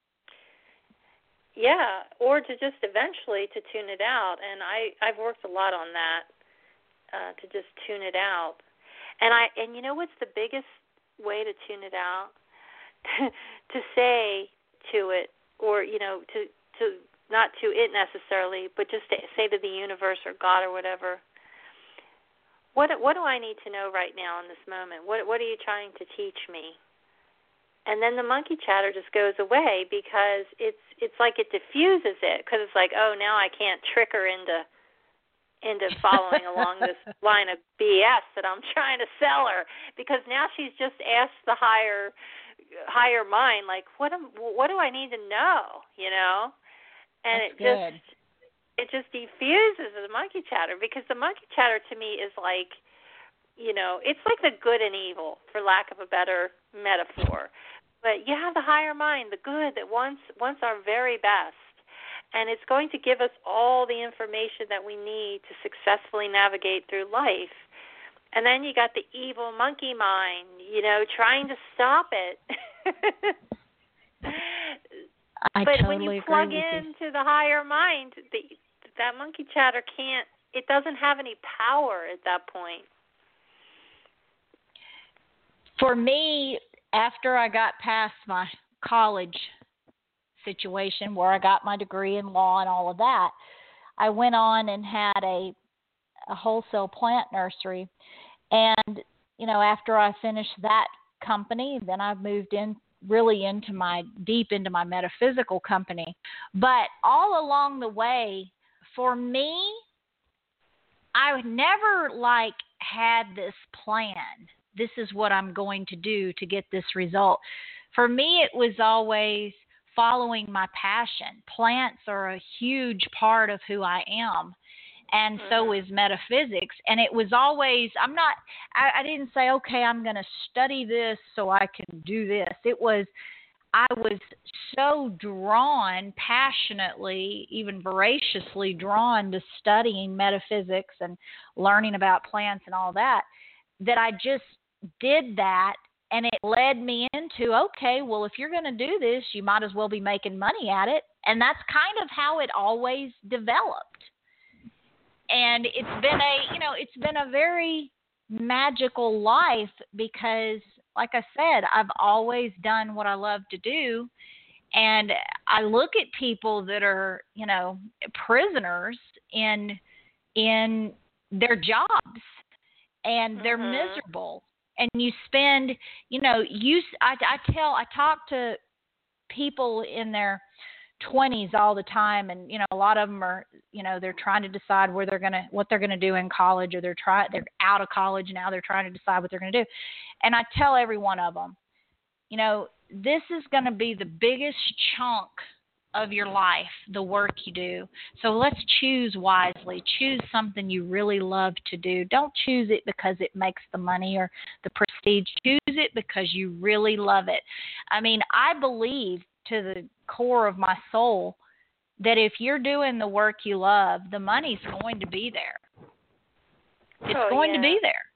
Yeah, or to just eventually to tune it out. And I've worked a lot on that, to just tune it out. And you know what's the biggest way to tune it out? To say to it, or, you know, to not to it necessarily, but just to say to the universe or God or whatever, what do I need to know right now in this moment? What are you trying to teach me? And then the monkey chatter just goes away, because it's like it diffuses it, because it's like, oh, now I can't trick her into following along this line of BS that I'm trying to sell her, because now she's just asked the higher mind, like, what do I need to know, you know? And it just diffuses the monkey chatter, because the monkey chatter to me is like, you know, it's like the good and evil, for lack of a better metaphor. But you have the higher mind, the good that wants our very best, and it's going to give us all the information that we need to successfully navigate through life. And then you got the evil monkey mind, you know, trying to stop it. But when you plug into the higher mind, that monkey chatter doesn't have any power at that point. For me, after I got past my college situation where I got my degree in law and all of that, I went on and had a wholesale plant nursery. And, you know, after I finished that company, then I moved into my metaphysical company. But all along the way, for me, I never had this plan. This is what I'm going to do to get this result. For me, it was always following my passion. Plants are a huge part of who I am. And so is metaphysics. And it was always, I didn't say, okay, I'm going to study this so I can do this. I was so drawn, passionately, even voraciously drawn to studying metaphysics and learning about plants and all that, that I just did that. And it led me into, okay, well, if you're going to do this, you might as well be making money at it. And that's kind of how it always developed. And it's been a very magical life, because, like I said, I've always done what I love to do. And I look at people that are, you know, prisoners in their jobs, and they're miserable. And you spend, you know, I talk to people in their 20s all the time, and a lot of them are, they're trying to decide what they're gonna do in college, or they're out of college now, they're trying to decide what they're gonna do. And I tell every one of them, this is gonna be the biggest chunk of your life, the work you do. So let's choose wisely. Choose something you really love to do. Don't choose it because it makes the money or the prestige. Choose it because you really love it. I mean, I believe to the core of my soul that if you're doing the work you love, the money's going to be there. It's going to be there.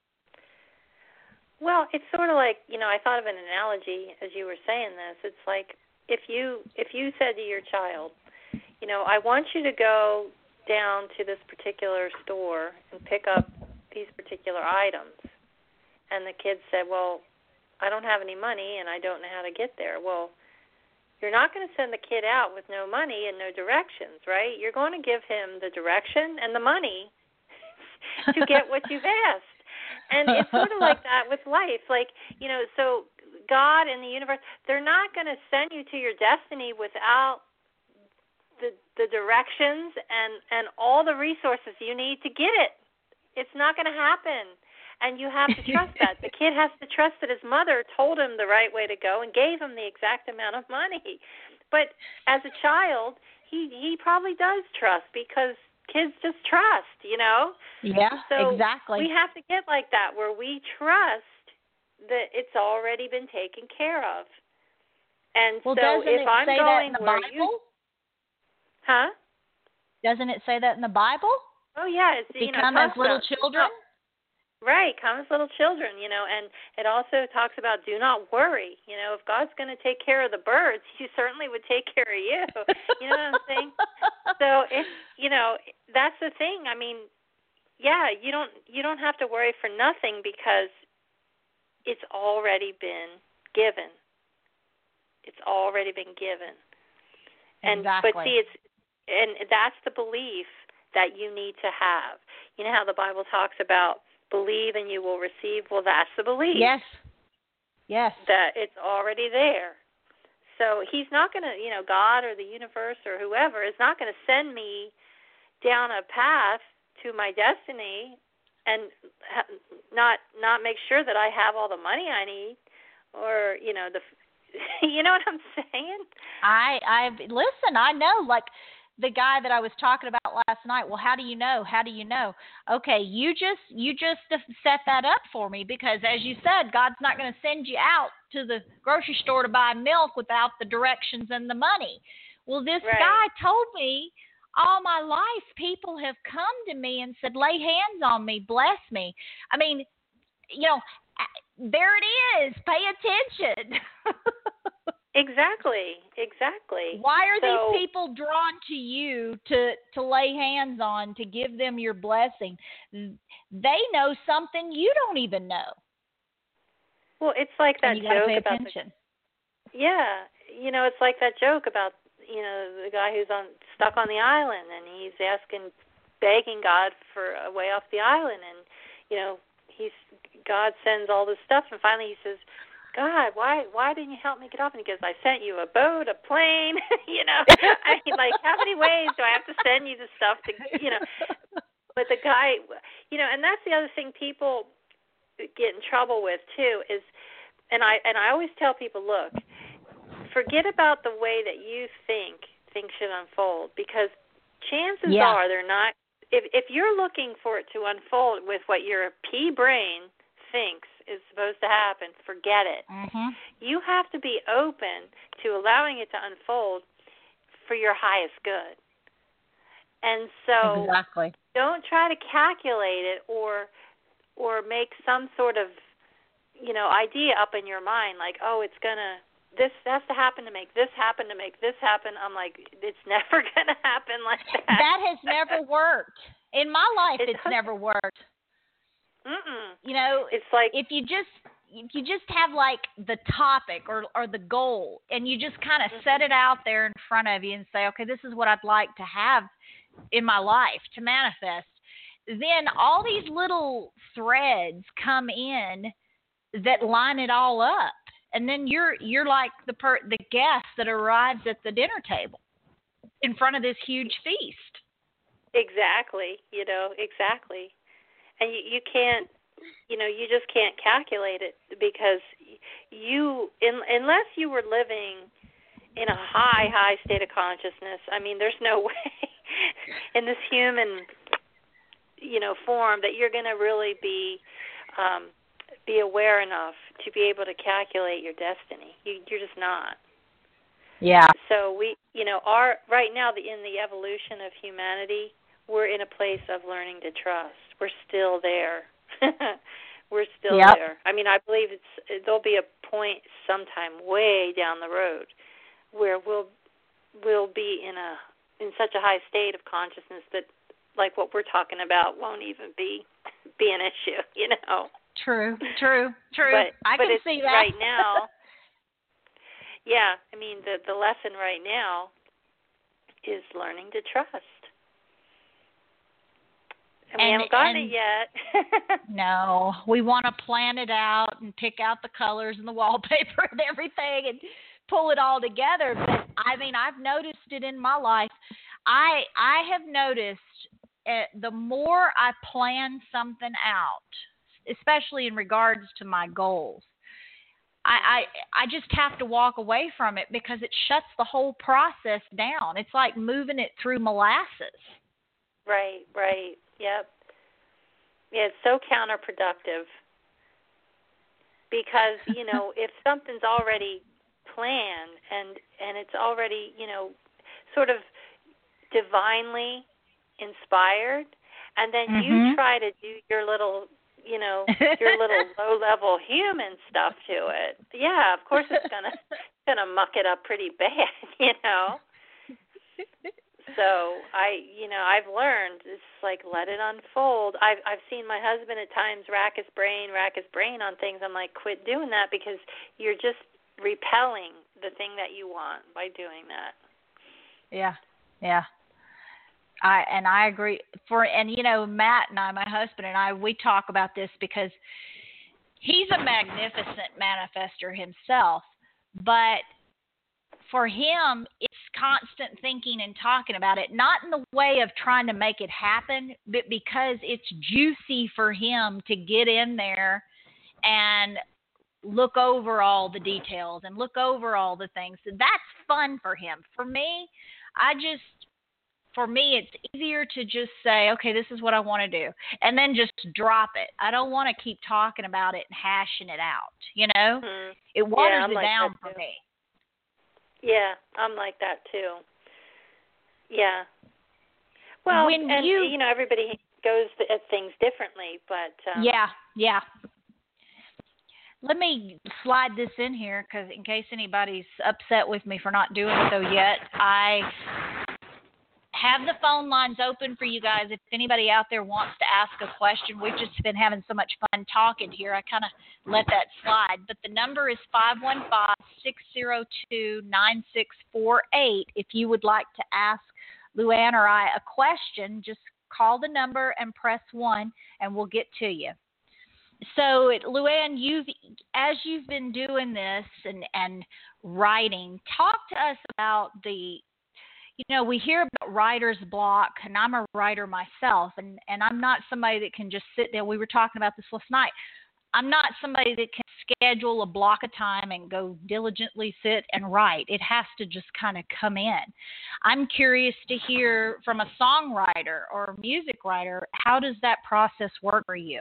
Well, it's sort of like, I thought of an analogy as you were saying this. It's like if you said to your child, I want you to go down to this particular store and pick up these particular items. And the kid said, well, I don't have any money and I don't know how to get there. Well, you're not going to send the kid out with no money and no directions, right? You're going to give him the direction and the money to get what you've asked. And it's sort of like that with life. Like, so God and the universe, they're not going to send you to your destiny without the directions and all the resources you need to get it. It's not going to happen. And you have to trust that. The kid has to trust that his mother told him the right way to go and gave him the exact amount of money. But as a child, he probably does trust because kids just trust, Yeah, so exactly. We have to get like that where we trust that it's already been taken care of. And well, so doesn't if it I'm say going that in the where Bible? Huh? Doesn't it say that in the Bible? Oh, yeah. It's, Become as little children? Right, come as little children, and it also talks about do not worry. If God's going to take care of the birds, he certainly would take care of you. You know what I'm saying? So it's, that's the thing. I mean, yeah, you don't have to worry for nothing because it's already been given. It's already been given. And exactly. But see, and that's the belief that you need to have. You know how the Bible talks about believe and you will receive? Well, that's the belief. Yes. That it's already there. So he's not going to, God or the universe or whoever is not going to send me down a path to my destiny and not make sure that I have all the money I need or, you know what I'm saying? Listen, I know, like the guy that I was talking about last night. Well, how do you know? Okay, you just set that up for me because, as you said, God's not going to send you out to the grocery store to buy milk without the directions and the money. Well, this guy told me all my life people have come to me and said, lay hands on me, bless me. I mean, there it is. Pay attention. Exactly. Why are these people drawn to you to lay hands on, to give them your blessing? They know something you don't even know. Well, it's like that joke pay about attention. It's like that joke about the guy who's stuck on the island and he's begging God for a way off the island, and God sends all this stuff, and finally he says, God, why didn't you help me get off? And he goes, I sent you a boat, a plane, I mean, like, how many ways do I have to send you the stuff to, But the guy, and that's the other thing people get in trouble with too is, and I always tell people, look, forget about the way that you think things should unfold, because chances are they're not. If you're looking for it to unfold with what your pea brain thinks is supposed to happen, forget it. Mm-hmm. You have to be open to allowing it to unfold for your highest good. And so don't try to calculate it or make some sort of idea up in your mind like, oh, this has to happen to make this happen, to make this happen. I'm like, it's never going to happen like that. That has never worked. In my life, it's never worked. Mm-mm. It's like if you just have like the topic or the goal, and you just kind of set it out there in front of you and say, okay, this is what I'd like to have in my life to manifest. Then all these little threads come in that line it all up. and then you're like the guest that arrives at the dinner table in front of this huge feast. Exactly, exactly. And you can't, you just can't calculate it, because unless you were living in a high state of consciousness, I mean, there's no way in this human, form that you're going to really be aware enough to be able to calculate your destiny. You're just not. Yeah. So we, right now in the evolution of humanity, we're in a place of learning to trust. We're still there. We're still there. I mean, I believe there'll be a point sometime way down the road where we'll be in such a high state of consciousness that, like what we're talking about, won't even be an issue. True. But I can see that right now. Yeah, I mean, the lesson right now is learning to trust. And we haven't gotten it yet. No, we want to plan it out and pick out the colors and the wallpaper and everything and pull it all together. But I mean, I've noticed it in my life. I have noticed the more I plan something out, especially in regards to my goals, I just have to walk away from it because it shuts the whole process down. It's like moving it through molasses. Right. Yep. Yeah, it's so counterproductive because, if something's already planned and it's already, sort of divinely inspired, and then you try to do your little, your little low-level human stuff to it, yeah, of course it's gonna muck it up pretty bad, So I've learned, it's like, let it unfold. I've seen my husband at times rack his brain on things. I'm like, quit doing that, because you're just repelling the thing that you want by doing that. Yeah. I agree. Matt and I, my husband and I, we talk about this because he's a magnificent manifester himself, but for him, it's constant thinking and talking about it, not in the way of trying to make it happen, but because it's juicy for him to get in there and look over all the details and look over all the things. So that's fun for him. For me, it's easier to just say, okay, this is what I want to do, and then just drop it. I don't want to keep talking about it and hashing it out, It waters it down for me. Yeah, I'm like that too. Yeah. Well, everybody goes at things differently, but Yeah. Let me slide this in here, because in case anybody's upset with me for not doing so yet, I have the phone lines open for you guys. If anybody out there wants to ask a question, we've just been having so much fun talking here. I kind of let that slide. But the number is 515-602-9648. If you would like to ask Luann or I a question, just call the number and press 1, and we'll get to you. So, Luann, as you've been doing this and writing, talk to us about we hear about writer's block, and I'm a writer myself, and I'm not somebody that can just sit there. We were talking about this last night. I'm not somebody that can schedule a block of time and go diligently sit and write. It has to just kind of come in. I'm curious to hear from a songwriter or a music writer, how does that process work for you?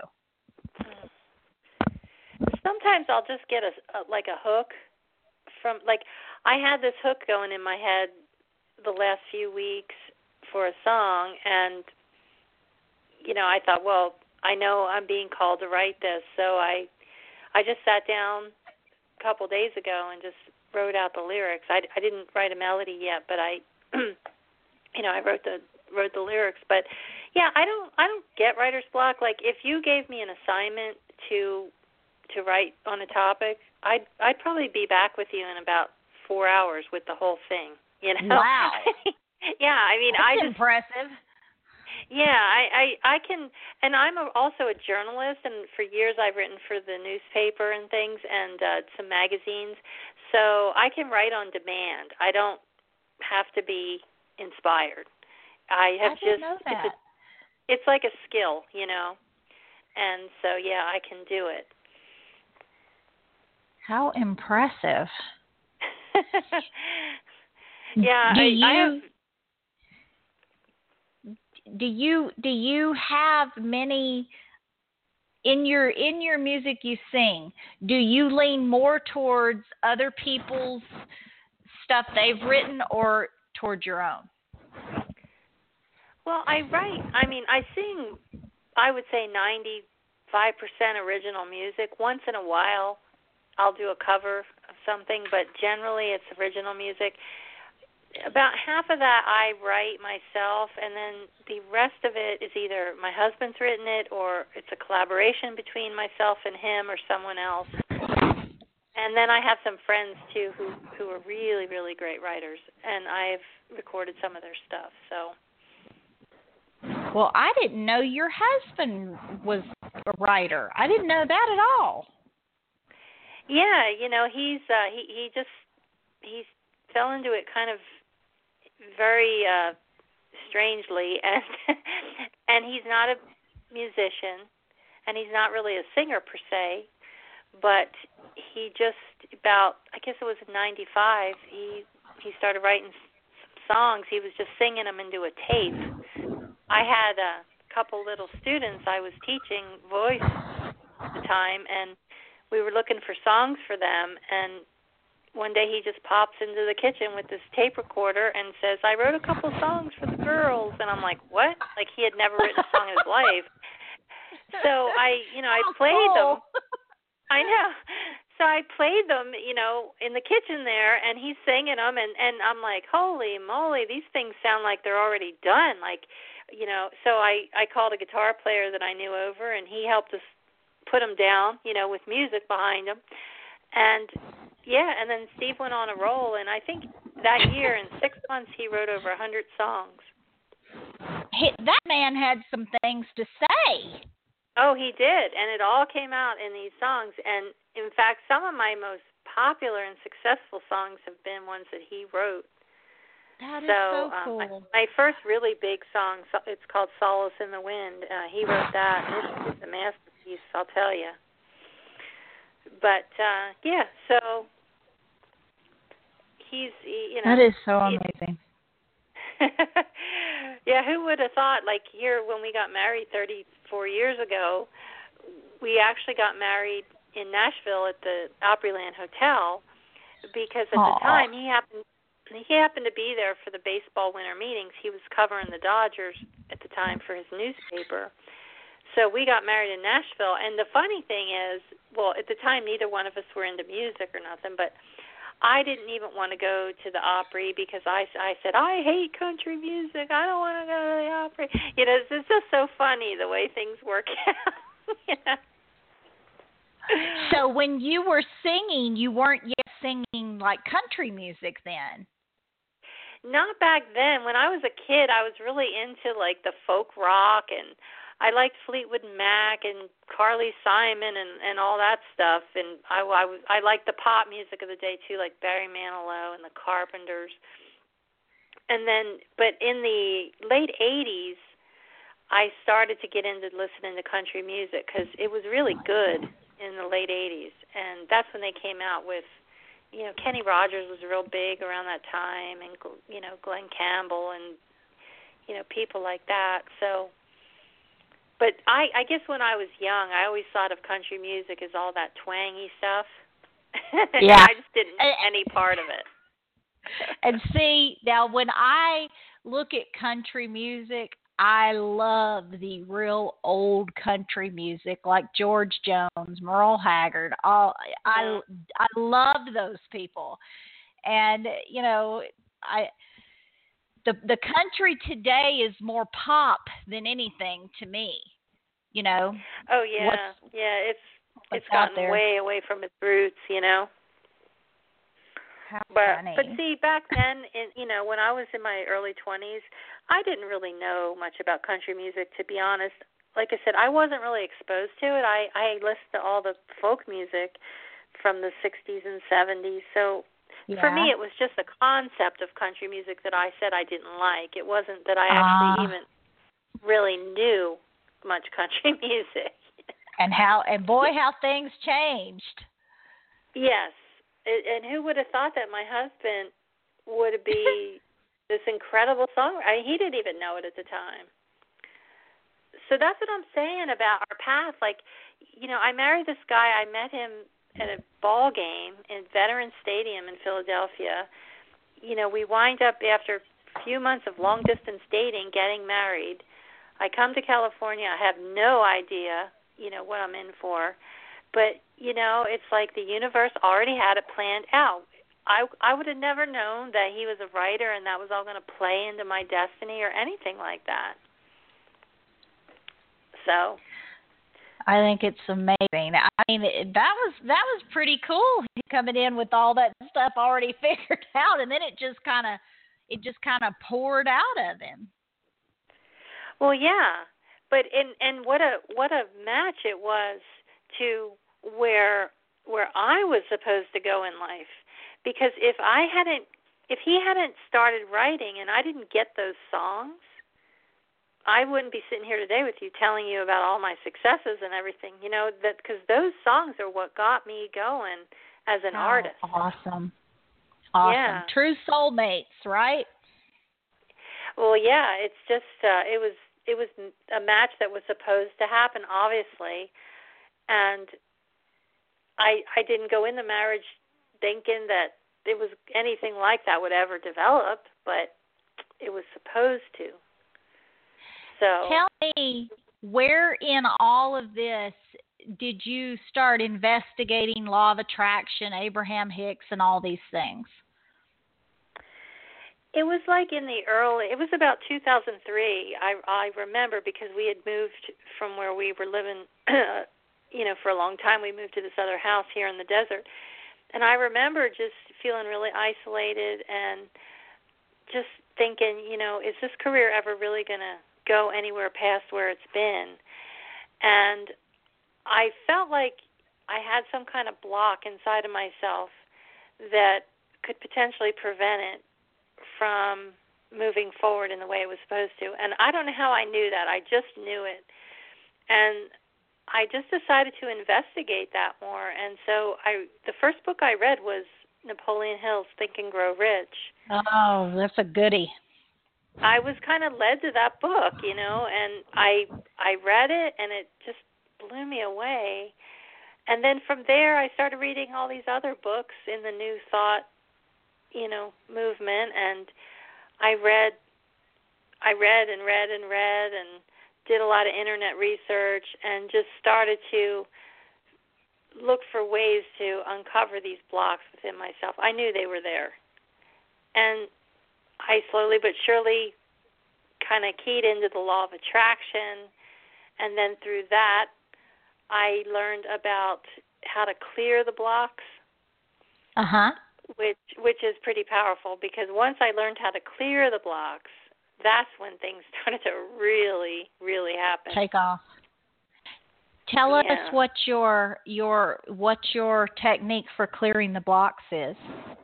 Sometimes I'll just get a hook from, I had this hook going in my head the last few weeks for a song, and I thought, well, I know I'm being called to write this, so I just sat down a couple days ago and just wrote out the lyrics. I didn't write a melody yet, but I wrote the lyrics. But yeah, I don't get writer's block. Like, if you gave me an assignment to write on a topic, I'd probably be back with you in about 4 hours with the whole thing. Wow. Yeah, I mean, That's impressive. Yeah, I can, and I'm also a journalist, and for years I've written for the newspaper and things, and some magazines. So I can write on demand. I don't have to be inspired. I have didn't know that. It's like a skill, and so yeah, I can do it. How impressive. Yeah, do you have many in your music you sing? Do you lean more towards other people's stuff they've written or towards your own? Well, I write. I mean, I sing. I would say 95% original music. Once in a while, I'll do a cover of something, but generally it's original music. About half of that I write myself, and then the rest of it is either my husband's written it or it's a collaboration between myself and him or someone else. And then I have some friends too who are really, really great writers, and I've recorded some of their stuff. So. Well, I didn't know your husband was a writer. I didn't know that at all. Yeah, he fell into it kind of very strangely, and he's not a musician, and he's not really a singer per se, but he just I guess it was in '95, he started writing some songs. He was just singing them into a tape. I had a couple little students I was teaching voice at the time, and we were looking for songs for them, and one day he just pops into the kitchen with this tape recorder and says, I wrote a couple songs for the girls. And I'm like, what? Like he had never written a song in his life. So I played them. I know. So I played them, in the kitchen there, and he's singing them, and I'm like, holy moly, these things sound like they're already done. Like, so I called a guitar player that I knew over, and he helped us put them down, with music behind them. And yeah, and then Steve went on a roll, and I think that year in 6 months he wrote over 100 songs. That man had some things to say. Oh, he did, and it all came out in these songs. And in fact, some of my most popular and successful songs have been ones that he wrote. That is so cool. My first really big song, it's called Solace in the Wind. He wrote that. It's a masterpiece, I'll tell you. But, yeah, so That is so amazing. Yeah, who would have thought, like here when we got married 34 years ago, we actually got married in Nashville at the Opryland Hotel because at the time he happened to be there for the baseball winter meetings. He was covering the Dodgers at the time for his newspaper. So we got married in Nashville, and the funny thing is, well, at the time neither one of us were into music or nothing, but I didn't even want to go to the Opry because I said, I hate country music. I don't want to go to the Opry. It's just so funny the way things work out. So when you were singing, you weren't yet singing like country music then? Not back then. When I was a kid, I was really into like the folk rock, and I liked Fleetwood Mac and Carly Simon and all that stuff, and I liked the pop music of the day too, like Barry Manilow and the Carpenters. And then, but in the late '80s, I started to get into listening to country music because it was really good in the late '80s, and that's when they came out with, Kenny Rogers was real big around that time, and Glenn Campbell and people like that. So. But I guess when I was young, I always thought of country music as all that twangy stuff. Yeah. I just didn't know any part of it. And see, now when I look at country music, I love the real old country music like George Jones, Merle Haggard. I love those people. And, the country today is more pop than anything to me, Oh yeah, it's gotten way away from its roots, How But funny. see, back then, when I was in my early 20s, I didn't really know much about country music, to be honest. Like I said, I wasn't really exposed to it. I listened to all the folk music from the 60s and 70s. So for me, it was just the concept of country music that I said I didn't like. It wasn't that I actually even really knew much country music. And boy, how things changed. Yes. And who would have thought that my husband would be this incredible songwriter? He didn't even know it at the time. So that's what I'm saying about our path. Like, I married this guy. I met him at a ball game in Veterans Stadium in Philadelphia. We wind up after a few months of long-distance dating, getting married. I come to California. I have no idea, what I'm in for. But, it's like the universe already had it planned out. I would have never known that he was a writer and that was all going to play into my destiny or anything like that. So I think it's amazing. I mean, that was pretty cool, coming in with all that stuff already figured out, and then it just kind of poured out of him. Well, yeah, but and what a match it was to where I was supposed to go in life, because if he hadn't started writing and I didn't get those songs, I wouldn't be sitting here today with you telling you about all my successes and everything, that because those songs are what got me going as an artist. Awesome. Yeah. True soulmates, right? Well, yeah, it's just it was a match that was supposed to happen, obviously, and I didn't go into marriage thinking that it was anything like that would ever develop, but it was supposed to. So tell me, where in all of this did you start investigating law of attraction, Abraham Hicks, and all these things? It was like it was about 2003. I remember, because we had moved from where we were living, for a long time. We moved to this other house here in the desert. And I remember just feeling really isolated and just thinking, is this career ever really going to go anywhere past where it's been? And I felt like I had some kind of block inside of myself that could potentially prevent it from moving forward in the way it was supposed to. And I don't know how I knew that. I just knew it. And I just decided to investigate that more. And so the first book I read was Napoleon Hill's Think and Grow Rich. Oh, that's a goodie. I was kind of led to that book, and I read it, and it just blew me away. And then from there, I started reading all these other books in the New Thought, movement, and I read and did a lot of internet research and just started to look for ways to uncover these blocks within myself. I knew they were there. And I slowly but surely kind of keyed into the law of attraction, and then through that, I learned about how to clear the blocks, which is pretty powerful, because once I learned how to clear the blocks, that's when things started to really, really happen. Take off. Tell us what your technique for clearing the blocks is.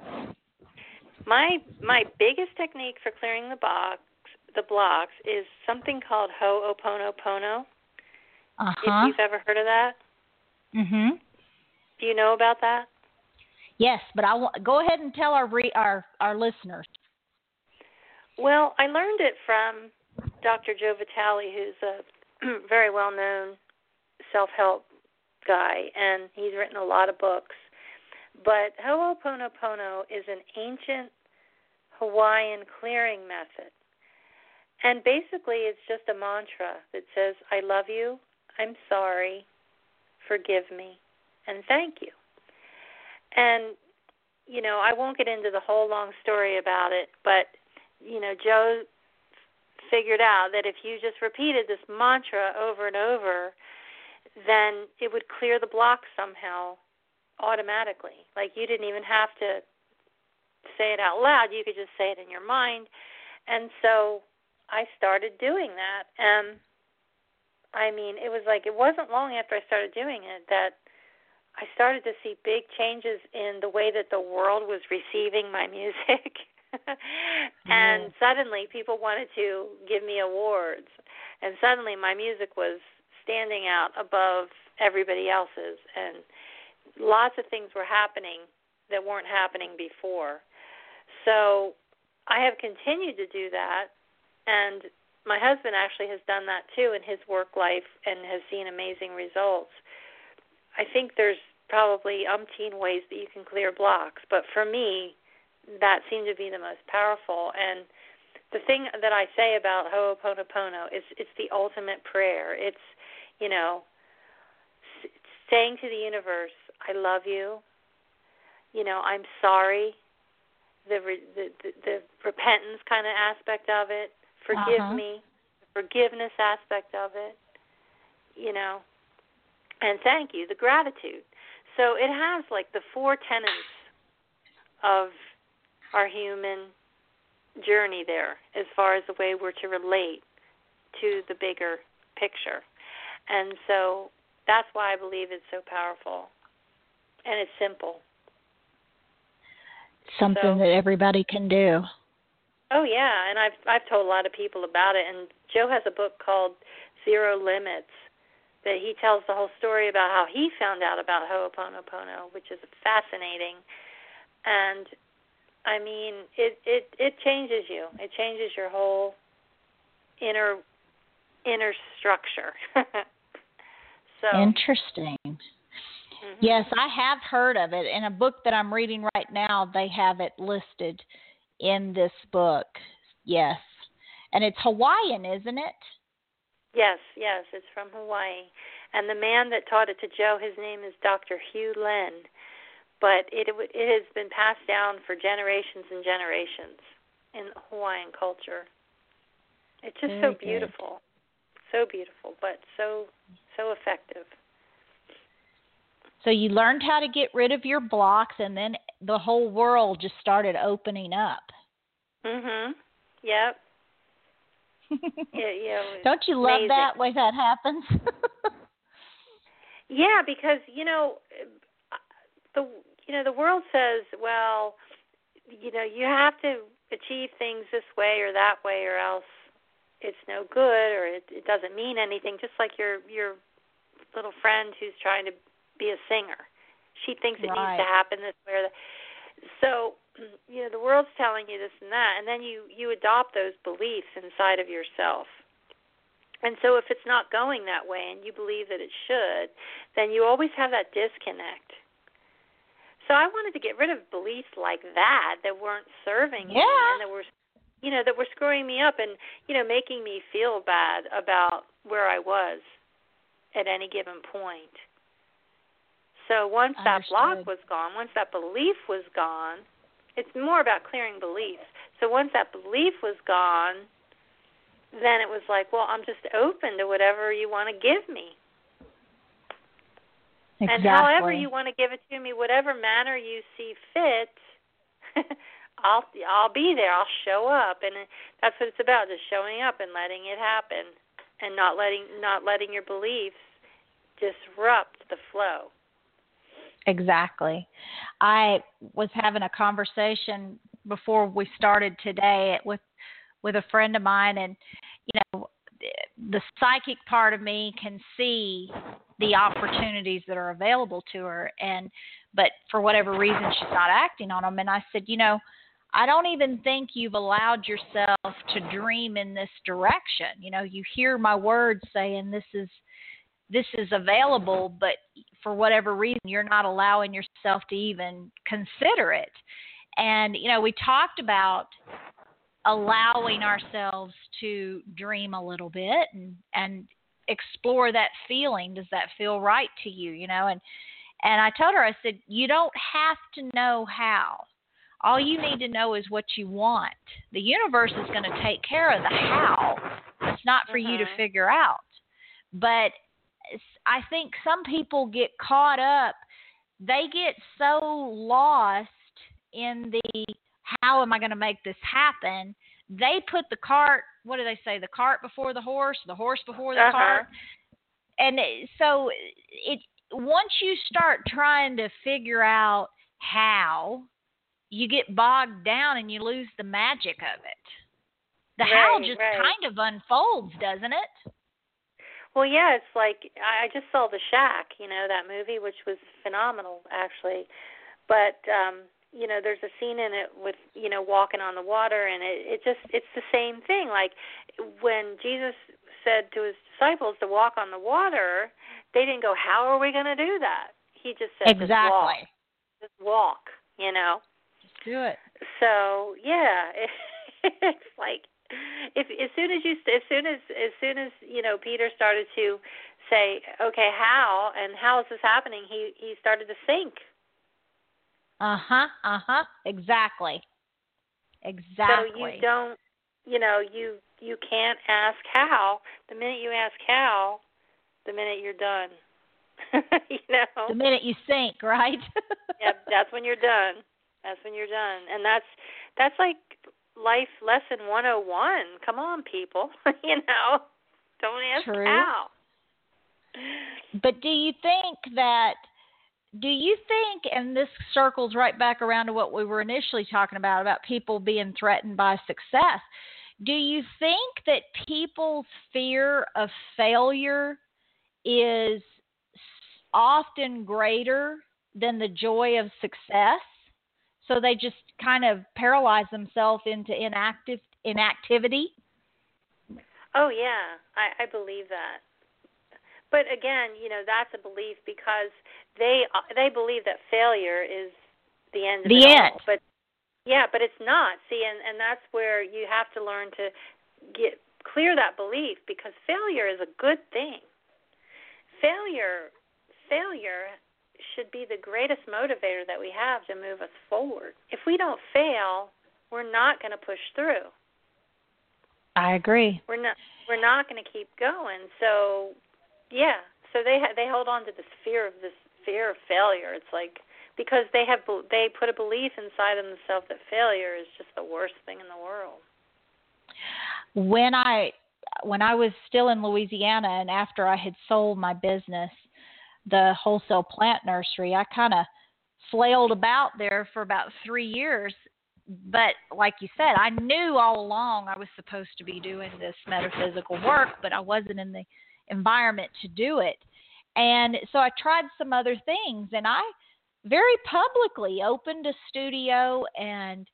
My biggest technique for clearing the blocks is something called Ho'oponopono. If you've ever heard of that. Mhm. Do you know about that? Yes, but go ahead and tell our listeners. Well, I learned it from Dr. Joe Vitale, who's a very well-known self-help guy, and he's written a lot of books. But Ho'oponopono is an ancient Hawaiian clearing method. And basically it's just a mantra that says, I love you, I'm sorry, forgive me, and thank you. And, I won't get into the whole long story about it, but, Joe figured out that if you just repeated this mantra over and over, then it would clear the block somehow automatically. Like you didn't even have to say it out loud. You could just say it in your mind. And so I started doing that. And I mean, it wasn't long after I started doing it that I started to see big changes in the way that the world was receiving my music. And suddenly people wanted to give me awards. And suddenly my music was standing out above everybody else's. And lots of things were happening that weren't happening before. So I have continued to do that. And my husband actually has done that too in his work life and has seen amazing results. I think there's probably umpteen ways that you can clear blocks, but for me, that seemed to be the most powerful. And the thing that I say about Ho'oponopono is it's the ultimate prayer. It's, saying to the universe, I love you. I'm sorry. The repentance kind of aspect of it. Forgive me. The forgiveness aspect of it. And thank you, the gratitude. So it has like the 4 tenets of our human journey there as far as the way we're to relate to the bigger picture. And so that's why I believe it's so powerful. And it's simple. Something that everybody can do. Oh, yeah, and I've told a lot of people about it. And Joe has a book called Zero Limits that he tells the whole story about how he found out about Ho'oponopono, which is fascinating. And, I mean, it changes you. It changes your whole inner structure. So interesting. Mm-hmm. Yes, I have heard of it. In a book that I'm reading right now, they have it listed in this book. Yes. And it's Hawaiian, isn't it? Yes, it's from Hawaii. And the man that taught it to Joe, his name is Dr. Hugh Len. But it has been passed down for generations and generations in Hawaiian culture. It's just so beautiful. So beautiful, but so effective. So you learned how to get rid of your blocks, and then the whole world just started opening up. Mhm. Yep. Don't you love that way that happens? Yeah, because the world says, well, you have to achieve things this way or that way, or else it's no good, or it doesn't mean anything. Just like your little friend who's trying to be a singer, she thinks it needs to happen this way or that. So the world's telling you this and that, and then you adopt those beliefs inside of yourself. And so if it's not going that way and you believe that it should, then you always have that disconnect. So I wanted to get rid of beliefs like that weren't serving me and that were screwing me up and making me feel bad about where I was at any given point. So once that block was gone, once that belief was gone, it's more about clearing beliefs. So once that belief was gone, then it was like, well, I'm just open to whatever you want to give me. Exactly. And however you want to give it to me, whatever manner you see fit, I'll be there. I'll show up, and that's what it's about: just showing up and letting it happen, and not letting your beliefs disrupt the flow. Exactly. I was having a conversation before we started today with a friend of mine, and the psychic part of me can see the opportunities that are available to her, but for whatever reason she's not acting on them. And I said, I don't even think you've allowed yourself to dream in this direction. You hear my words saying this is available, but for whatever reason you're not allowing yourself to even consider it. And we talked about allowing ourselves to dream a little bit and explore that feeling. Does that feel right to you? And I told her, I said, you don't have to know how. All you need to know is what you want. The universe is going to take care of the how. It's not for you to figure out. But I think some people get caught up. They get so lost in the how am I going to make this happen? They put the cart, what do they say, the cart before the horse before the cart. And so once you start trying to figure out how, you get bogged down and you lose the magic of it. The how just kind of unfolds, doesn't it? Well, yeah, it's like I just saw The Shack, that movie, which was phenomenal, actually. But, there's a scene in it with, walking on the water, and it's the same thing. Like when Jesus said to his disciples to walk on the water, they didn't go, how are we going to do that? He just said, exactly. Just walk, Just do it. So, yeah, it's like, as soon as Peter started to say, okay, how is this happening? He started to sink. Exactly. So you don't, you can't ask how. The minute you ask how, the minute you're done. The minute you sink, right? Yeah, that's when you're done. And that's like life lesson 101. Come on, people. Don't ask how. But do you think, and this circles right back around to what we were initially talking about people being threatened by success, do you think that people's fear of failure is often greater than the joy of success? So they just kind of paralyze themselves into inactivity? Oh, yeah, I believe that. But again, that's a belief because they believe that failure is the end of it all. But it's not. See, and that's where you have to learn to clear that belief, because failure is a good thing. Failure should be the greatest motivator that we have to move us forward. If we don't fail, we're not going to push through. I agree. We're not going to keep going. So, yeah. So they hold on to this fear of failure. It's like, because they put a belief inside of themselves that failure is just the worst thing in the world. When I was still in Louisiana, and after I had sold my business, the wholesale plant nursery, I kind of flailed about there for about 3 years. But like you said, I knew all along I was supposed to be doing this metaphysical work, but I wasn't in the environment to do it. And so I tried some other things, and I very publicly opened a studio and,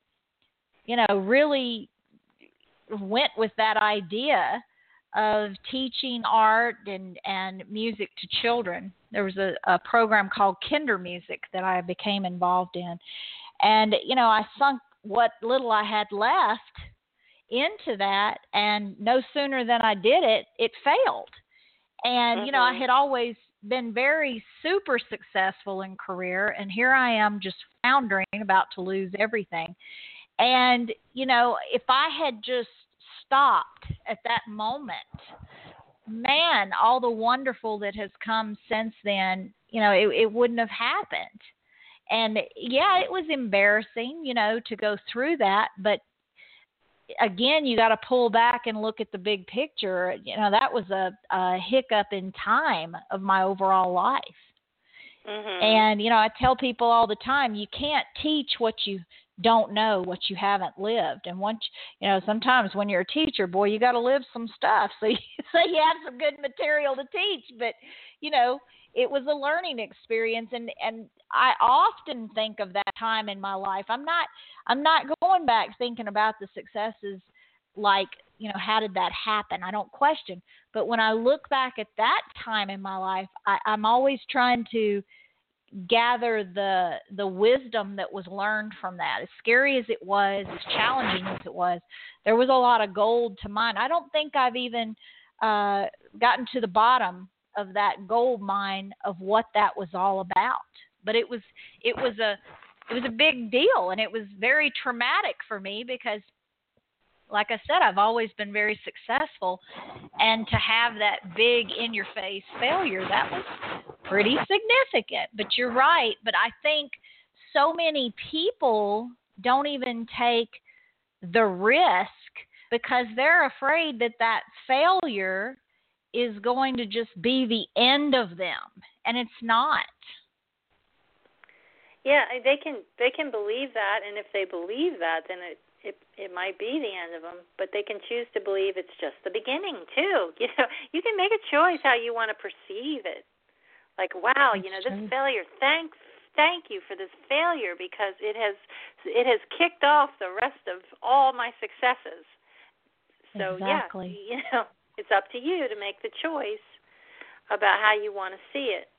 really went with that idea of teaching art and music to children. There was a program called Kinder Music that I became involved in. And, I sunk what little I had left into that, and no sooner than I did it, it failed. And, I had always been very super successful in career, and here I am just floundering, about to lose everything. And, if I had just stopped at that moment, man, all the wonderful that has come since then, it wouldn't have happened. And yeah, it was embarrassing, to go through that. But again, you got to pull back and look at the big picture. That was a hiccup in time of my overall life. Mm-hmm. And, I tell people all the time, you can't teach what you don't know, what you haven't lived. And once, sometimes when you're a teacher, boy, you got to live some stuff. So you have some good material to teach, but, it was a learning experience. And I often think of that time in my life. I'm not going back thinking about the successes like, how did that happen? I don't question. But when I look back at that time in my life, I'm always trying to gather the wisdom that was learned from that. As scary as it was, as challenging as it was, there was a lot of gold to mine. I don't think I've even gotten to the bottom of that gold mine of what that was all about. But it was a big deal, and it was very traumatic for me because, like I said, I've always been very successful, and to have that big in-your-face failure, that was pretty significant. But you're right. But I think so many people don't even take the risk because they're afraid that that failure is going to just be the end of them, and it's not. Yeah, they can believe that, and if they believe that, then it might be the end of them. But they can choose to believe it's just the beginning too. You know, you can make a choice how you want to perceive it. Like, wow, That's you know, true. this failure. Thank you for this failure because it has kicked off the rest of all my successes. So Exactly. yeah, you know, it's up to you to make the choice about how you want to see it.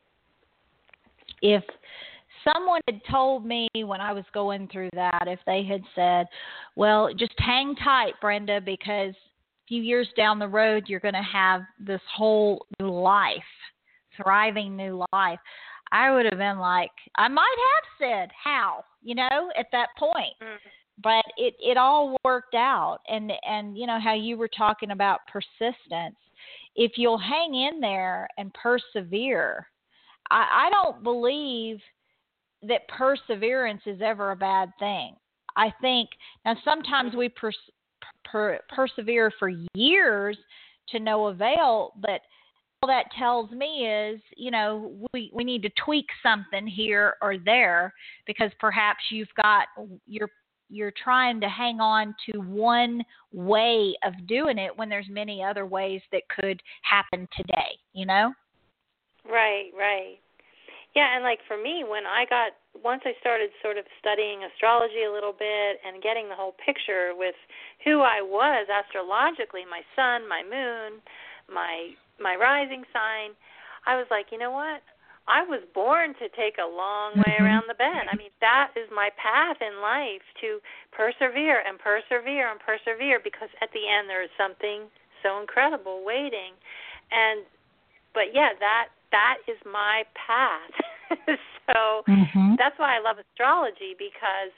If someone had told me when I was going through that, if they had said, well, just hang tight, Brenda, because a few years down the road you're going to have this whole new life, thriving new life, I would have been like, I might have said how, you know, at that point. But it all worked out. And you know how you were talking about persistence. If you'll hang in there and persevere, I don't believe that perseverance is ever a bad thing. I think now sometimes we persevere for years to no avail, but all that tells me is, you know, we need to tweak something here or there because perhaps you're trying to hang on to one way of doing it when there's many other ways that could happen today, you know? Right. Yeah, and like for me, once I started sort of studying astrology a little bit and getting the whole picture with who I was astrologically, my sun, my moon, my rising sign, I was like, you know what? I was born to take a long way around the bend. I mean, that is my path in life, to persevere and persevere and persevere, because at the end there is something so incredible waiting. But yeah, that is my path. So that's why I love astrology, because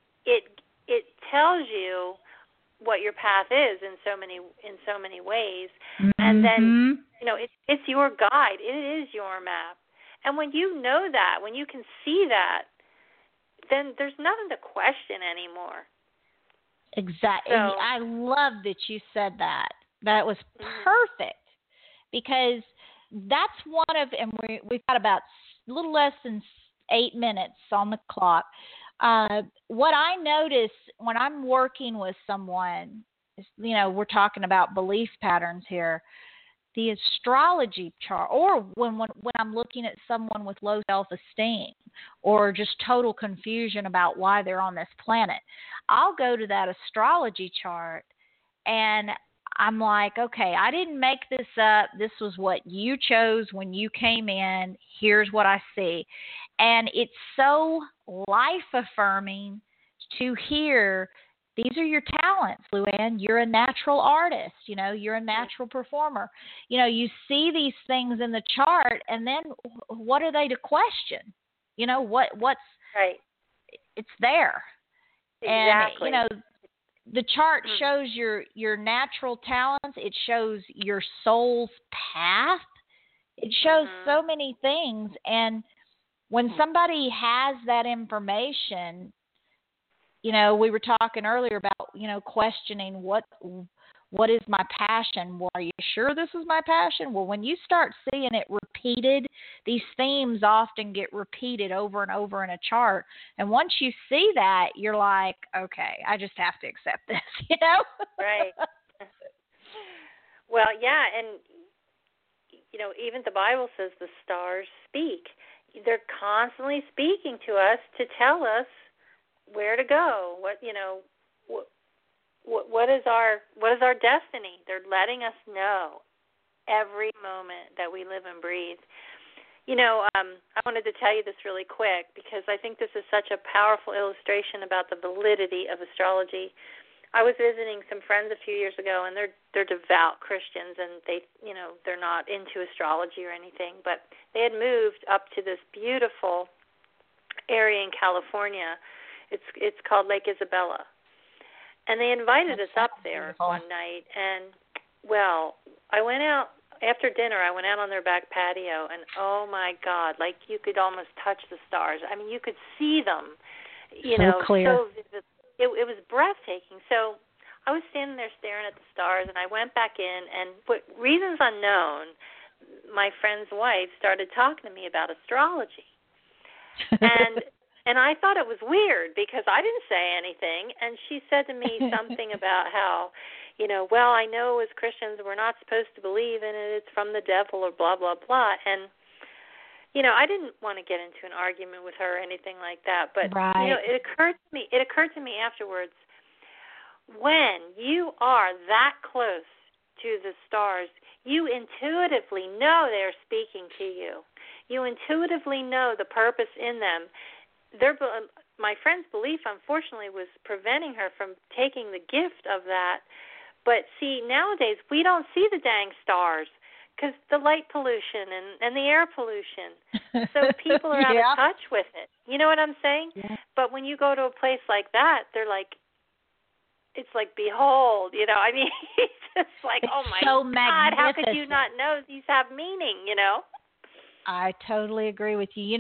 it tells you what your path is in so many ways. And then, you know, it's your guide. It is your map. And when you know that, when you can see that, then there's nothing to question anymore. Exactly. So, I love that you said that. That was perfect, because that's one of, and we've got about a little less than 8 minutes on the clock. What I notice when I'm working with someone is, you know, we're talking about belief patterns here. The astrology chart, or when I'm looking at someone with low self-esteem or just total confusion about why they're on this planet, I'll go to that astrology chart and I'm like, okay, I didn't make this up. This was what you chose when you came in. Here's what I see. And it's so life-affirming to hear, these are your talents, Luann. You're a natural artist. You know, you're a natural performer. You know, you see these things in the chart, and then what are they to question? You know, what's right. It's there. Exactly. And, you know, the chart shows your natural talents. It shows your soul's path. It shows so many things. And when somebody has that information, you know, we were talking earlier about, you know, questioning what is my passion? Well, are you sure this is my passion? Well, when you start seeing it repeated, these themes often get repeated over and over in a chart. And once you see that, you're like, okay, I just have to accept this, you know? Right. Well, yeah, and, you know, even the Bible says the stars speak. They're constantly speaking to us to tell us where to go, what is our destiny. They're letting us know every moment that we live and breathe. You know, I wanted to tell you this really quick because I think this is such a powerful illustration about the validity of astrology. I was visiting some friends a few years ago, and they're devout Christians, and they're not into astrology or anything, but they had moved up to this beautiful area in California. It's called Lake Isabella. And they invited us up there one night. And, well, I went out, after dinner, I went out on their back patio. And, oh, my God, like you could almost touch the stars. I mean, you could see them. clear. So it was breathtaking. So I was standing there staring at the stars, and I went back in, and for reasons unknown, my friend's wife started talking to me about astrology. And I thought it was weird because I didn't say anything, and she said to me something about how, well, I know as Christians we're not supposed to believe in it, it's from the devil or blah, blah, blah. And, I didn't want to get into an argument with her or anything like that, but, right. It occurred to me afterwards, when you are that close to the stars, you intuitively know they're speaking to you. You intuitively know the purpose in them. My friend's belief, unfortunately, was preventing her from taking the gift of that. But see, nowadays we don't see the dang stars because the light pollution and the air pollution. So people are out of touch with it. You know what I'm saying? Yeah. But when you go to a place like that, they're like, it's like, behold, I mean, it's just like, it's oh my so God, how could you magnificent. not know these have meaning, I totally agree with you.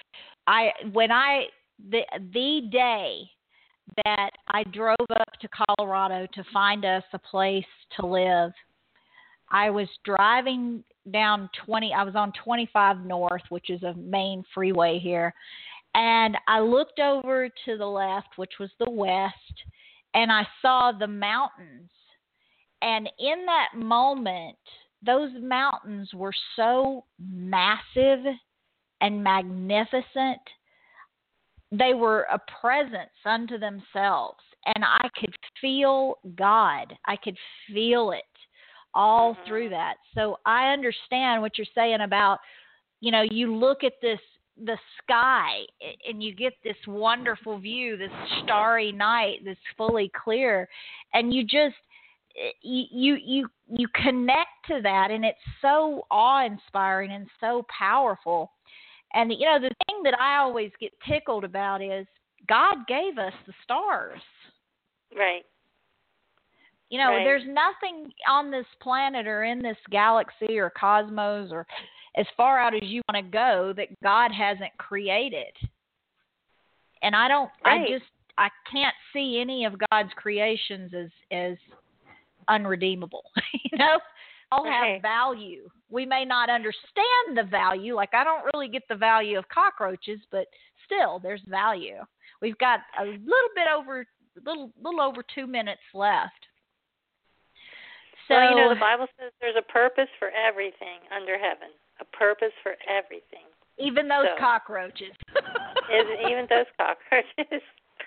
The day that I drove up to Colorado to find us a place to live, I was driving down I was on 25 North, which is a main freeway here, and I looked over to the left, which was the west, and I saw the mountains. And in that moment, those mountains were so massive and magnificent. They were a presence unto themselves, and I could feel God. I could feel it all through that. So I understand what you're saying about, you look at the sky and you get this wonderful view, this starry night, this fully clear, and you just you connect to that, and it's so awe-inspiring and so powerful. And, the thing that I always get tickled about is God gave us the stars. Right. Right. There's nothing on this planet or in this galaxy or cosmos or as far out as you want to go that God hasn't created. And I can't see any of God's creations as unredeemable. All have value. We may not understand the value. Like, I don't really get the value of cockroaches, but still, there's value. We've got a little over 2 minutes left. So, well, the Bible says there's a purpose for everything under heaven. A purpose for everything. Even those cockroaches. Even those cockroaches.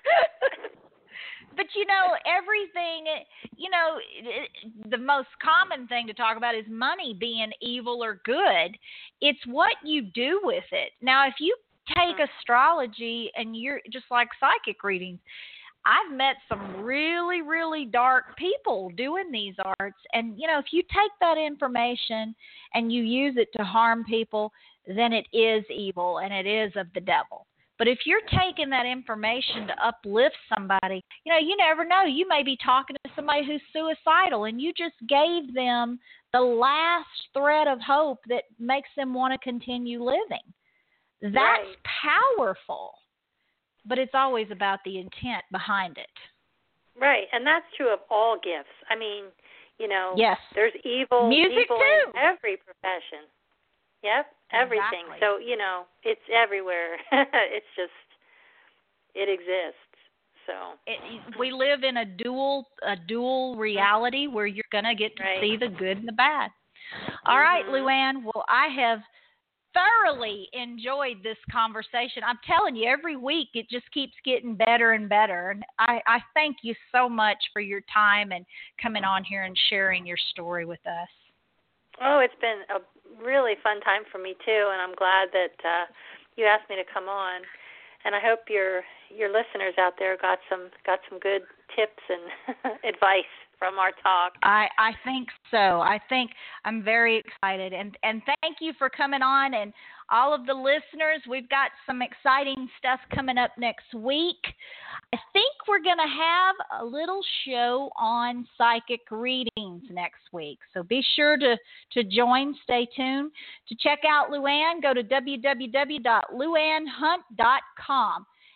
But, everything, the most common thing to talk about is money being evil or good. It's what you do with it. Now, if you take astrology and you're just like psychic readings, I've met some really, really dark people doing these arts. And, if you take that information and you use it to harm people, then it is evil and it is of the devil. But if you're taking that information to uplift somebody, you never know. You may be talking to somebody who's suicidal, and you just gave them the last thread of hope that makes them want to continue living. That's powerful. But it's always about the intent behind it. Right, and that's true of all gifts. I mean, yes. There's evil too. In every profession. Yep, everything. Exactly. So, it's everywhere. It's just, it exists. So we live in a dual reality where you're going to get to see the good and the bad. All right, Luann. Well, I have thoroughly enjoyed this conversation. I'm telling you, every week it just keeps getting better and better. And I thank you so much for your time and coming on here and sharing your story with us. Oh, it's been a really fun time for me too, and I'm glad that you asked me to come on. And I hope your listeners out there got some good tips and advice from our talk. I think so. I think I'm very excited. And thank you for coming on. And all of the listeners, we've got some exciting stuff coming up next week. I think we're going to have a little show on psychic readings next week. So be sure to join. Stay tuned. To check out Luann, go to www.luannhunt.com.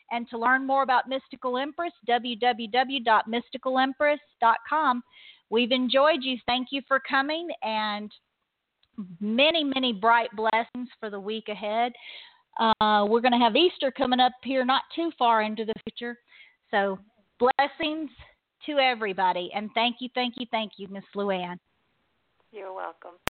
And to learn more about Mystical Empress, www.mysticalempress.com. We've enjoyed you. Thank you for coming, and many, many bright blessings for the week ahead. We're going to have Easter coming up here not too far into the future. So blessings to everybody. And thank you, Miss Luann. You're welcome.